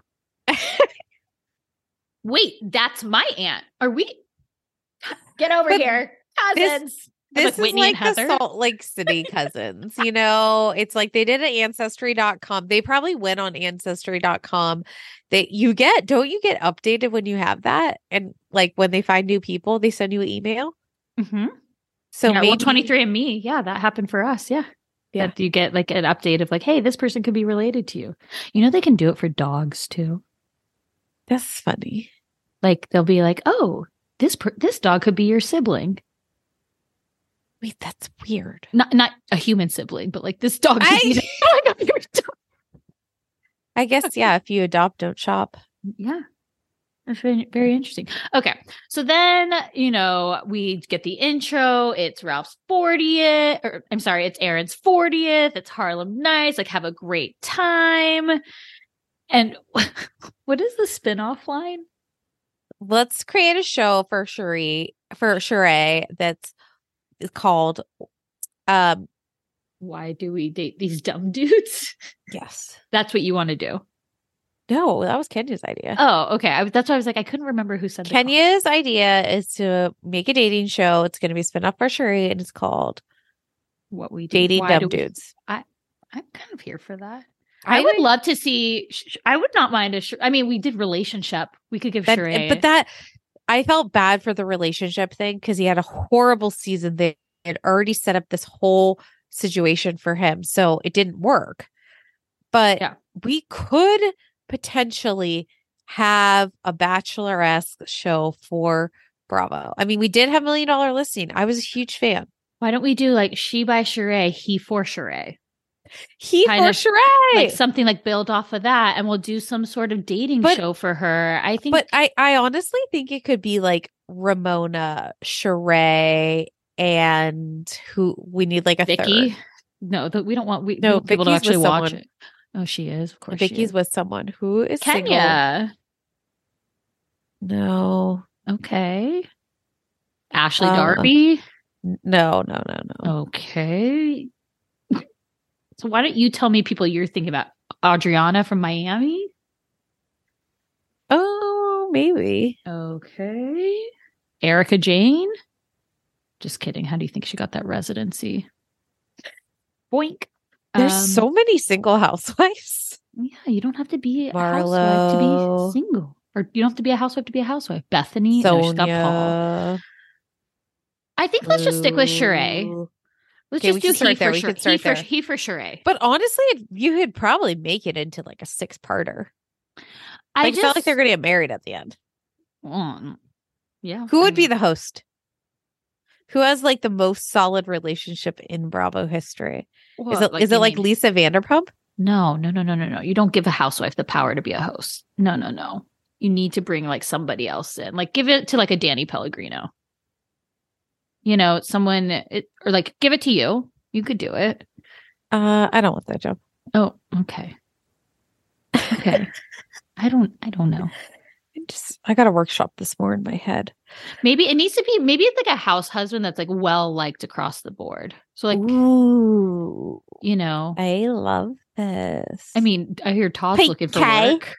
Speaker 5: Wait, that's my aunt. Are we? Get over
Speaker 6: but
Speaker 5: here, cousins.
Speaker 6: This, this
Speaker 5: like
Speaker 6: is like the Salt Lake City cousins. You know, it's like they did an ancestry dot com. They probably went on ancestry dot com. They you get don't you get updated when you have that? And like when they find new people, they send you an email.
Speaker 5: Mm-hmm.
Speaker 6: So
Speaker 5: yeah,
Speaker 6: maybe
Speaker 5: well, twenty-three and me, yeah, that happened for us. Yeah. Yeah. That you get like an update of like, hey, this person could be related to you. You know, they can do it for dogs too.
Speaker 6: That's funny.
Speaker 5: Like they'll be like, oh, this per- this dog could be your sibling.
Speaker 6: Wait, that's weird.
Speaker 5: Not not a human sibling, but like this dog. Could
Speaker 6: I,
Speaker 5: be the-
Speaker 6: I guess, yeah, if you adopt, don't shop.
Speaker 5: Yeah. That's very, very interesting. Okay. So then, you know, we get the intro. It's Ralph's fortieth. Or, I'm sorry, it's Aaron's fortieth. It's Harlem Nights. Like, have a great time. And what is the spinoff line?
Speaker 6: Let's create a show for Sheree, for Sheree that's called um
Speaker 5: Why Do We Date These Dumb Dudes?
Speaker 6: Yes.
Speaker 5: That's what you want to do.
Speaker 6: No, that was Kenya's idea.
Speaker 5: Oh, okay. I, that's why I was like, I couldn't remember who said that.
Speaker 6: Kenya's idea is to make a dating show. It's going to be spin off for Sheree, and it's called
Speaker 5: What We Do.
Speaker 6: Dating
Speaker 5: Why
Speaker 6: Dumb
Speaker 5: Do we...
Speaker 6: Dudes.
Speaker 5: I, I'm kind of here for that. I, I would love to see. I would not mind a. I mean, we did relationship. We could give
Speaker 6: that,
Speaker 5: Sheree,
Speaker 6: but that I felt bad for the relationship thing because he had a horrible season. They had already set up this whole situation for him, so it didn't work. But
Speaker 5: yeah.
Speaker 6: we could potentially have a Bachelor-esque show for Bravo. I mean, we did have Million Dollar Listing. I was a huge fan.
Speaker 5: Why don't we do like she by Sheree, he for Sheree?
Speaker 6: He kind for Sheree.
Speaker 5: Like something like build off of that, and we'll do some sort of dating
Speaker 6: but,
Speaker 5: show for her. I think
Speaker 6: But I, I honestly think it could be like Ramona, Sheree, and who we need like a
Speaker 5: Vicky.
Speaker 6: third.
Speaker 5: No, the, we don't want we,
Speaker 6: no,
Speaker 5: we people to
Speaker 6: Vicky's
Speaker 5: actually
Speaker 6: with
Speaker 5: watch
Speaker 6: someone.
Speaker 5: it. Oh, she is. Of course,
Speaker 6: Vicky's
Speaker 5: is.
Speaker 6: with someone who is
Speaker 5: Kenya.
Speaker 6: Single. No.
Speaker 5: Okay. Ashley
Speaker 6: uh,
Speaker 5: Darby.
Speaker 6: No, no, no, no.
Speaker 5: Okay. So why don't you tell me people you're thinking about? Adriana from Miami?
Speaker 6: Oh, maybe.
Speaker 5: Okay. Erica Jane? Just kidding. How do you think she got that residency? Boink.
Speaker 6: There's
Speaker 5: um,
Speaker 6: so many single housewives.
Speaker 5: Yeah, you don't have to be a
Speaker 6: Marlo.
Speaker 5: housewife to be single. Or you don't have to be a housewife to be a housewife. Bethany.
Speaker 6: Sonia.
Speaker 5: No, she's got Paul. I think let's just stick with Sheree. Let's
Speaker 6: okay,
Speaker 5: just do he
Speaker 6: there.
Speaker 5: for,
Speaker 6: we
Speaker 5: sure.
Speaker 6: can start
Speaker 5: he, for,
Speaker 6: there.
Speaker 5: he for Sheree.
Speaker 6: But honestly, you could probably make it into like a six-parter.
Speaker 5: I
Speaker 6: like,
Speaker 5: just
Speaker 6: felt like they're going to get married at the end.
Speaker 5: Um, yeah.
Speaker 6: Who
Speaker 5: I
Speaker 6: would
Speaker 5: mean,
Speaker 6: be the host? Who has like the most solid relationship in Bravo history?
Speaker 5: well,
Speaker 6: is it
Speaker 5: like,
Speaker 6: is it like
Speaker 5: mean,
Speaker 6: Lisa Vanderpump?
Speaker 5: No, no, no, no, no, no. You don't give a housewife the power to be a host. No, no, no. You need to bring like somebody else in. Like give it to like a Danny Pellegrino. You know, someone it, or like give it to you. You could do it.
Speaker 6: Uh, I don't want that job.
Speaker 5: Oh, okay. Okay. I don't I don't know.
Speaker 6: I just I got a workshop this more in my head.
Speaker 5: Maybe it needs to be maybe it's like a house husband that's like well liked across the board. So like
Speaker 6: Ooh,
Speaker 5: you know.
Speaker 6: I love this.
Speaker 5: I mean, I hear Todd's
Speaker 6: P K.
Speaker 5: looking for work.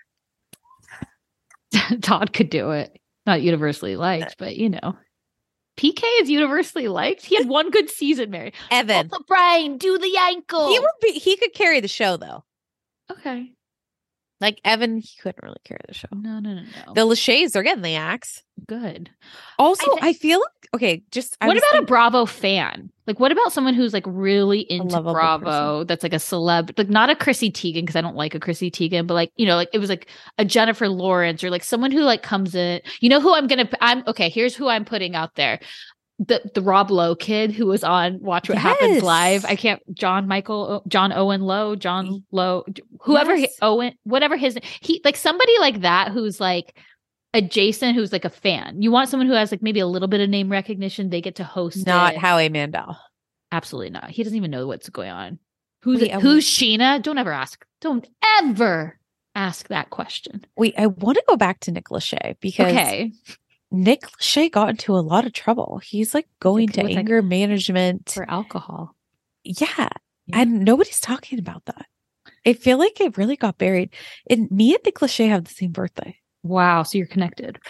Speaker 5: Todd could do it. Not universally liked, but you know. P K is universally liked. He had one good season, Mary.
Speaker 6: Evan.
Speaker 5: Oh, the brain, do the ankle.
Speaker 6: He would be he could carry the show though.
Speaker 5: Okay.
Speaker 6: Like Evan, he couldn't really carry the show.
Speaker 5: No, no, no, no.
Speaker 6: The Lachey's, they're getting the axe.
Speaker 5: Good.
Speaker 6: Also,
Speaker 5: I,
Speaker 6: I, feel like, okay, just. I
Speaker 5: what
Speaker 6: was
Speaker 5: about
Speaker 6: thinking,
Speaker 5: a Bravo fan? Like, what about someone who's like really into
Speaker 6: lovable
Speaker 5: Bravo?
Speaker 6: person.
Speaker 5: That's like a celeb, like not a Chrissy Teigen, because I don't like a Chrissy Teigen, but like, you know, like it was like a Jennifer Lawrence, or like someone who like comes in. You know who I'm gonna? I'm okay. Here's who I'm putting out there. The the Rob Lowe kid who was on Watch What
Speaker 6: Yes.
Speaker 5: Happens Live. I can't. John Michael, John Owen Lowe, John Lowe, whoever
Speaker 6: Yes.
Speaker 5: he, Owen, whatever his he like somebody like that who's like adjacent, who's like a fan. You want someone who has like maybe a little bit of name recognition. They get to host.
Speaker 6: Not
Speaker 5: it.
Speaker 6: Howie Mandel.
Speaker 5: Absolutely not. He doesn't even know what's going on. Who's
Speaker 6: Wait, I-
Speaker 5: who's Sheena? Don't ever ask. Don't ever ask that question.
Speaker 6: Wait, I want to go back to Nick Lachey because
Speaker 5: Okay.
Speaker 6: Nick Lachey got into a lot of trouble. He's like going
Speaker 5: Like,
Speaker 6: to
Speaker 5: with, like,
Speaker 6: anger management.
Speaker 5: For alcohol.
Speaker 6: Yeah.
Speaker 5: Yeah.
Speaker 6: And nobody's talking about that. I feel like it really got buried. And me and Nick Lachey have the same birthday.
Speaker 5: Wow. So you're connected.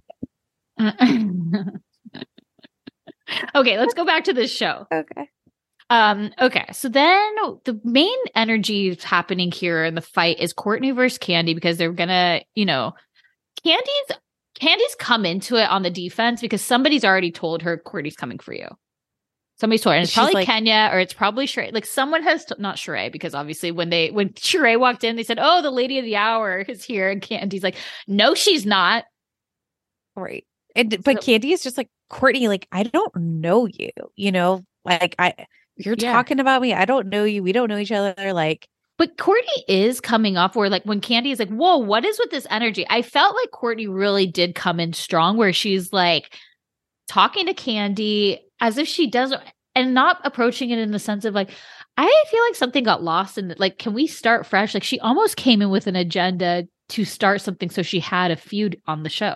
Speaker 5: Okay, let's go back to this show.
Speaker 6: Okay.
Speaker 5: Um, okay, so then the main energy happening here in the fight is Courtney versus Candy, because they're gonna, you know, Candy's Candy's come into it on the defense because somebody's already told her Courtney's coming for you. Somebody's told her, and it's
Speaker 6: She's
Speaker 5: probably
Speaker 6: like-
Speaker 5: Kenya, or it's probably Sheree. Like someone has t- not Sheree, because obviously when they when Sheree walked in, they said, "Oh, the lady of the hour is here," and Candy's like, "No, she's not."
Speaker 6: Right. And but
Speaker 5: So-
Speaker 6: Candy is just like, Courtney, like, I don't know you, you know, like I you're
Speaker 5: Yeah.
Speaker 6: talking about me. I don't know you. We don't know each other. Like,
Speaker 5: But Courtney is coming off where, like, when Candy is like, whoa, what is with this energy? I felt like Courtney really did come in strong, where she's like talking to Candy as if she doesn't, and not approaching it in the sense of like, I feel like something got lost and like, can we start fresh? Like, she almost came in with an agenda to start something, so she had a feud on the show.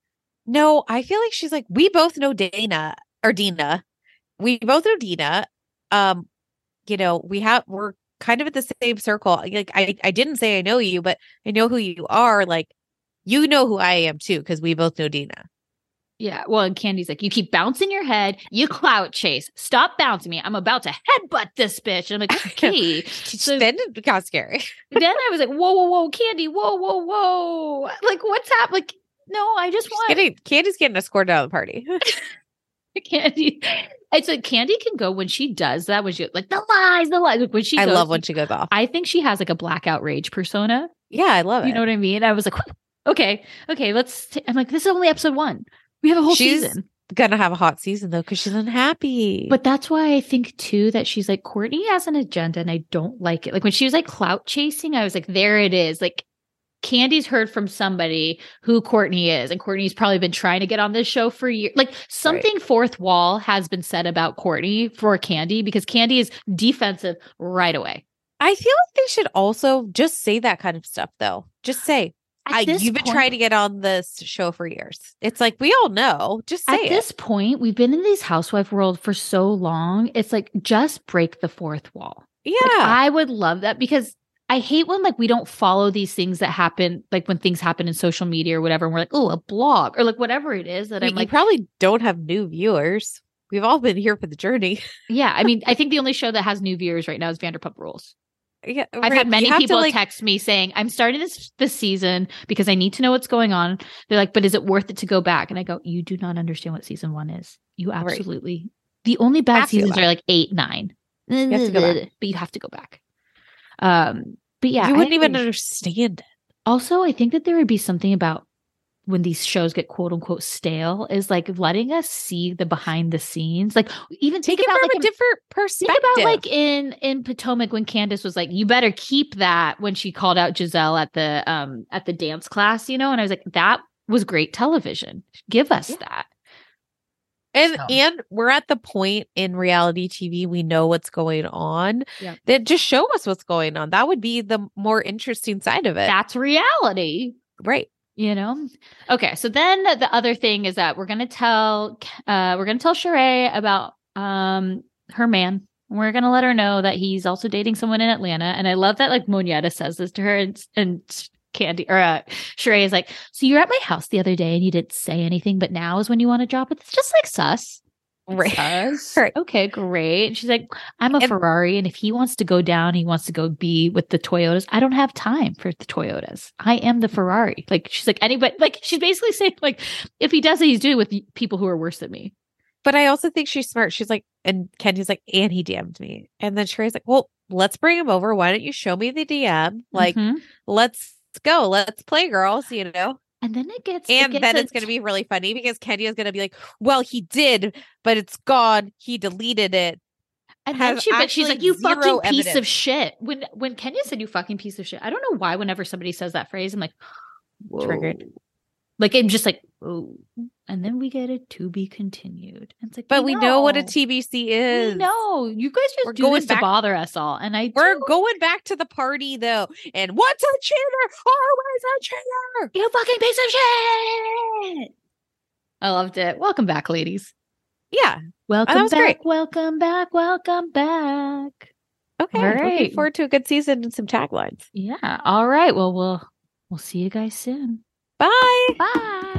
Speaker 6: no, I feel like she's like, we both know Dana or Dina. We both know Dina. Um, you know, we have we're kind of at the same circle. Like, I, I didn't say I know you, but I know who you are. Like, you know who I am too, because we both know Dina.
Speaker 5: Yeah. Well, and Candy's like, you keep bouncing your head. You clout chase. Stop bouncing me. I'm about to headbutt this bitch. And I'm like, okay. So
Speaker 6: Then it got scary.
Speaker 5: then I was like, whoa, whoa, whoa, Candy, whoa, whoa, whoa. Like, what's happening? Like, no, I just
Speaker 6: She's
Speaker 5: want
Speaker 6: getting, Candy's getting escorted out of the party.
Speaker 5: Candy. It's like Candy can go when she does that, when she like the lies, the lies. Like, when she
Speaker 6: I
Speaker 5: goes,
Speaker 6: love when she goes off.
Speaker 5: I think she has like a blackout rage persona.
Speaker 6: Yeah, I love it.
Speaker 5: You know what I mean? I was like, okay, okay, let's. T-. I'm like, this is only episode one. We have a whole
Speaker 6: She's
Speaker 5: season.
Speaker 6: gonna have a hot season though, because she's unhappy.
Speaker 5: But that's why I think too that she's like, Courtney has an agenda and I don't like it. Like when she was like clout chasing, I was like, there it is. Like Candy's heard from somebody who Courtney is, and Courtney's probably been trying to get on this show for years. Like something fourth wall has been said about Courtney for Candy, because Candy is defensive right away.
Speaker 6: I feel like they should also just say that kind of stuff though. Just say,
Speaker 5: At
Speaker 6: I,
Speaker 5: this
Speaker 6: you've been
Speaker 5: point-
Speaker 6: trying to get on this show for years. It's like, we all know. Just say
Speaker 5: At
Speaker 6: it.
Speaker 5: this point, we've been in this housewife world for so long. It's like, just break the fourth wall.
Speaker 6: Yeah.
Speaker 5: Like, I would love that, because I hate when like we don't follow these things that happen, like when things happen in social media or whatever, and we're like, oh, a blog or like whatever it is that
Speaker 6: I mean,
Speaker 5: I'm
Speaker 6: you
Speaker 5: like,
Speaker 6: probably don't have new viewers. We've all been here for the journey.
Speaker 5: yeah. I mean, I think the only show that has new viewers right now is Vanderpump Rules.
Speaker 6: Yeah,
Speaker 5: I've
Speaker 6: right.
Speaker 5: had
Speaker 6: You
Speaker 5: many
Speaker 6: have to,
Speaker 5: people
Speaker 6: like,
Speaker 5: text me saying, I'm starting this this season because I need to know what's going on. They're like, but is it worth it to go back? And I go, you do not understand what season one is. You absolutely, the only bad
Speaker 6: Have to go
Speaker 5: seasons
Speaker 6: back.
Speaker 5: are like eight, nine.
Speaker 6: have to go back.
Speaker 5: But you have to go back. Um, but yeah,
Speaker 6: you
Speaker 5: I
Speaker 6: wouldn't even
Speaker 5: agree.
Speaker 6: understand it.
Speaker 5: Also, I think that there would be something about when these shows get quote unquote stale, is like letting us see the behind the scenes. Like even
Speaker 6: Take
Speaker 5: think
Speaker 6: it
Speaker 5: about
Speaker 6: from
Speaker 5: like
Speaker 6: a
Speaker 5: in-
Speaker 6: different
Speaker 5: think
Speaker 6: perspective.
Speaker 5: about like in in Potomac when Candace was like, you better keep that, when she called out Giselle at the um at the dance class, you know, and I was like, that was great television. Give us
Speaker 6: Yeah.
Speaker 5: that.
Speaker 6: And
Speaker 5: So-
Speaker 6: and we're at the point in reality T V, we know what's going on.
Speaker 5: Yep.
Speaker 6: Then just show us what's going on. That would be the more interesting side of it.
Speaker 5: That's reality.
Speaker 6: right.
Speaker 5: You know? Okay. So then the other thing is that we're gonna tell uh we're gonna tell Sheree about um her man. We're gonna let her know that he's also dating someone in Atlanta. And I love that like Monietta says this to her, and, and Candy or uh, Sheree is like, so you're at my house the other day and you didn't say anything, but now is when you want to drop it. It's just like sus.
Speaker 6: Right.
Speaker 5: Does?
Speaker 6: Right.
Speaker 5: Okay, great. And she's like, I'm a
Speaker 6: And-
Speaker 5: Ferrari, and if he wants to go down, he wants to go be with the Toyotas. I don't have time for the Toyotas. I am the Ferrari. Like she's like anybody. Like she's basically saying like, if he does it, he's doing it with people who are worse than me.
Speaker 6: But I also think she's smart. She's like, and Kenya's like, and he D M'd me. And then Sheree's like, well, let's bring him over. Why don't you show me the D M? Like,
Speaker 5: Mhm.
Speaker 6: let's go. Let's play, girls, you know?
Speaker 5: And then it gets,
Speaker 6: And
Speaker 5: it gets
Speaker 6: then
Speaker 5: a-
Speaker 6: it's going to be really funny because Kenya's going to be like, well, he did, but it's gone. He deleted it.
Speaker 5: And then
Speaker 6: has
Speaker 5: she, but she's like,
Speaker 6: actually
Speaker 5: you
Speaker 6: zero
Speaker 5: fucking piece of
Speaker 6: evidence.
Speaker 5: shit. When when Kenya said you fucking piece of shit, I don't know why. Whenever somebody says that phrase, I'm like, whoa.
Speaker 6: Triggered.
Speaker 5: Like I'm just like, oh. And then we get it to be continued. And it's like,
Speaker 6: But we know what a T B C is.
Speaker 5: We know. You guys just
Speaker 6: We're
Speaker 5: do
Speaker 6: going
Speaker 5: this
Speaker 6: back-
Speaker 5: to bother us all. And I
Speaker 6: We're
Speaker 5: do-
Speaker 6: going back to the party though. And what's a cheater? Always a cheater.
Speaker 5: you fucking piece of shit. I loved it. Welcome back, ladies.
Speaker 6: Yeah.
Speaker 5: Welcome
Speaker 6: that was
Speaker 5: back.
Speaker 6: great.
Speaker 5: Welcome back. Welcome back.
Speaker 6: Okay.
Speaker 5: All
Speaker 6: Looking
Speaker 5: right.
Speaker 6: forward to a good season and some taglines.
Speaker 5: Yeah. All right. Well, we'll we'll see you guys soon.
Speaker 6: Bye.
Speaker 5: Bye.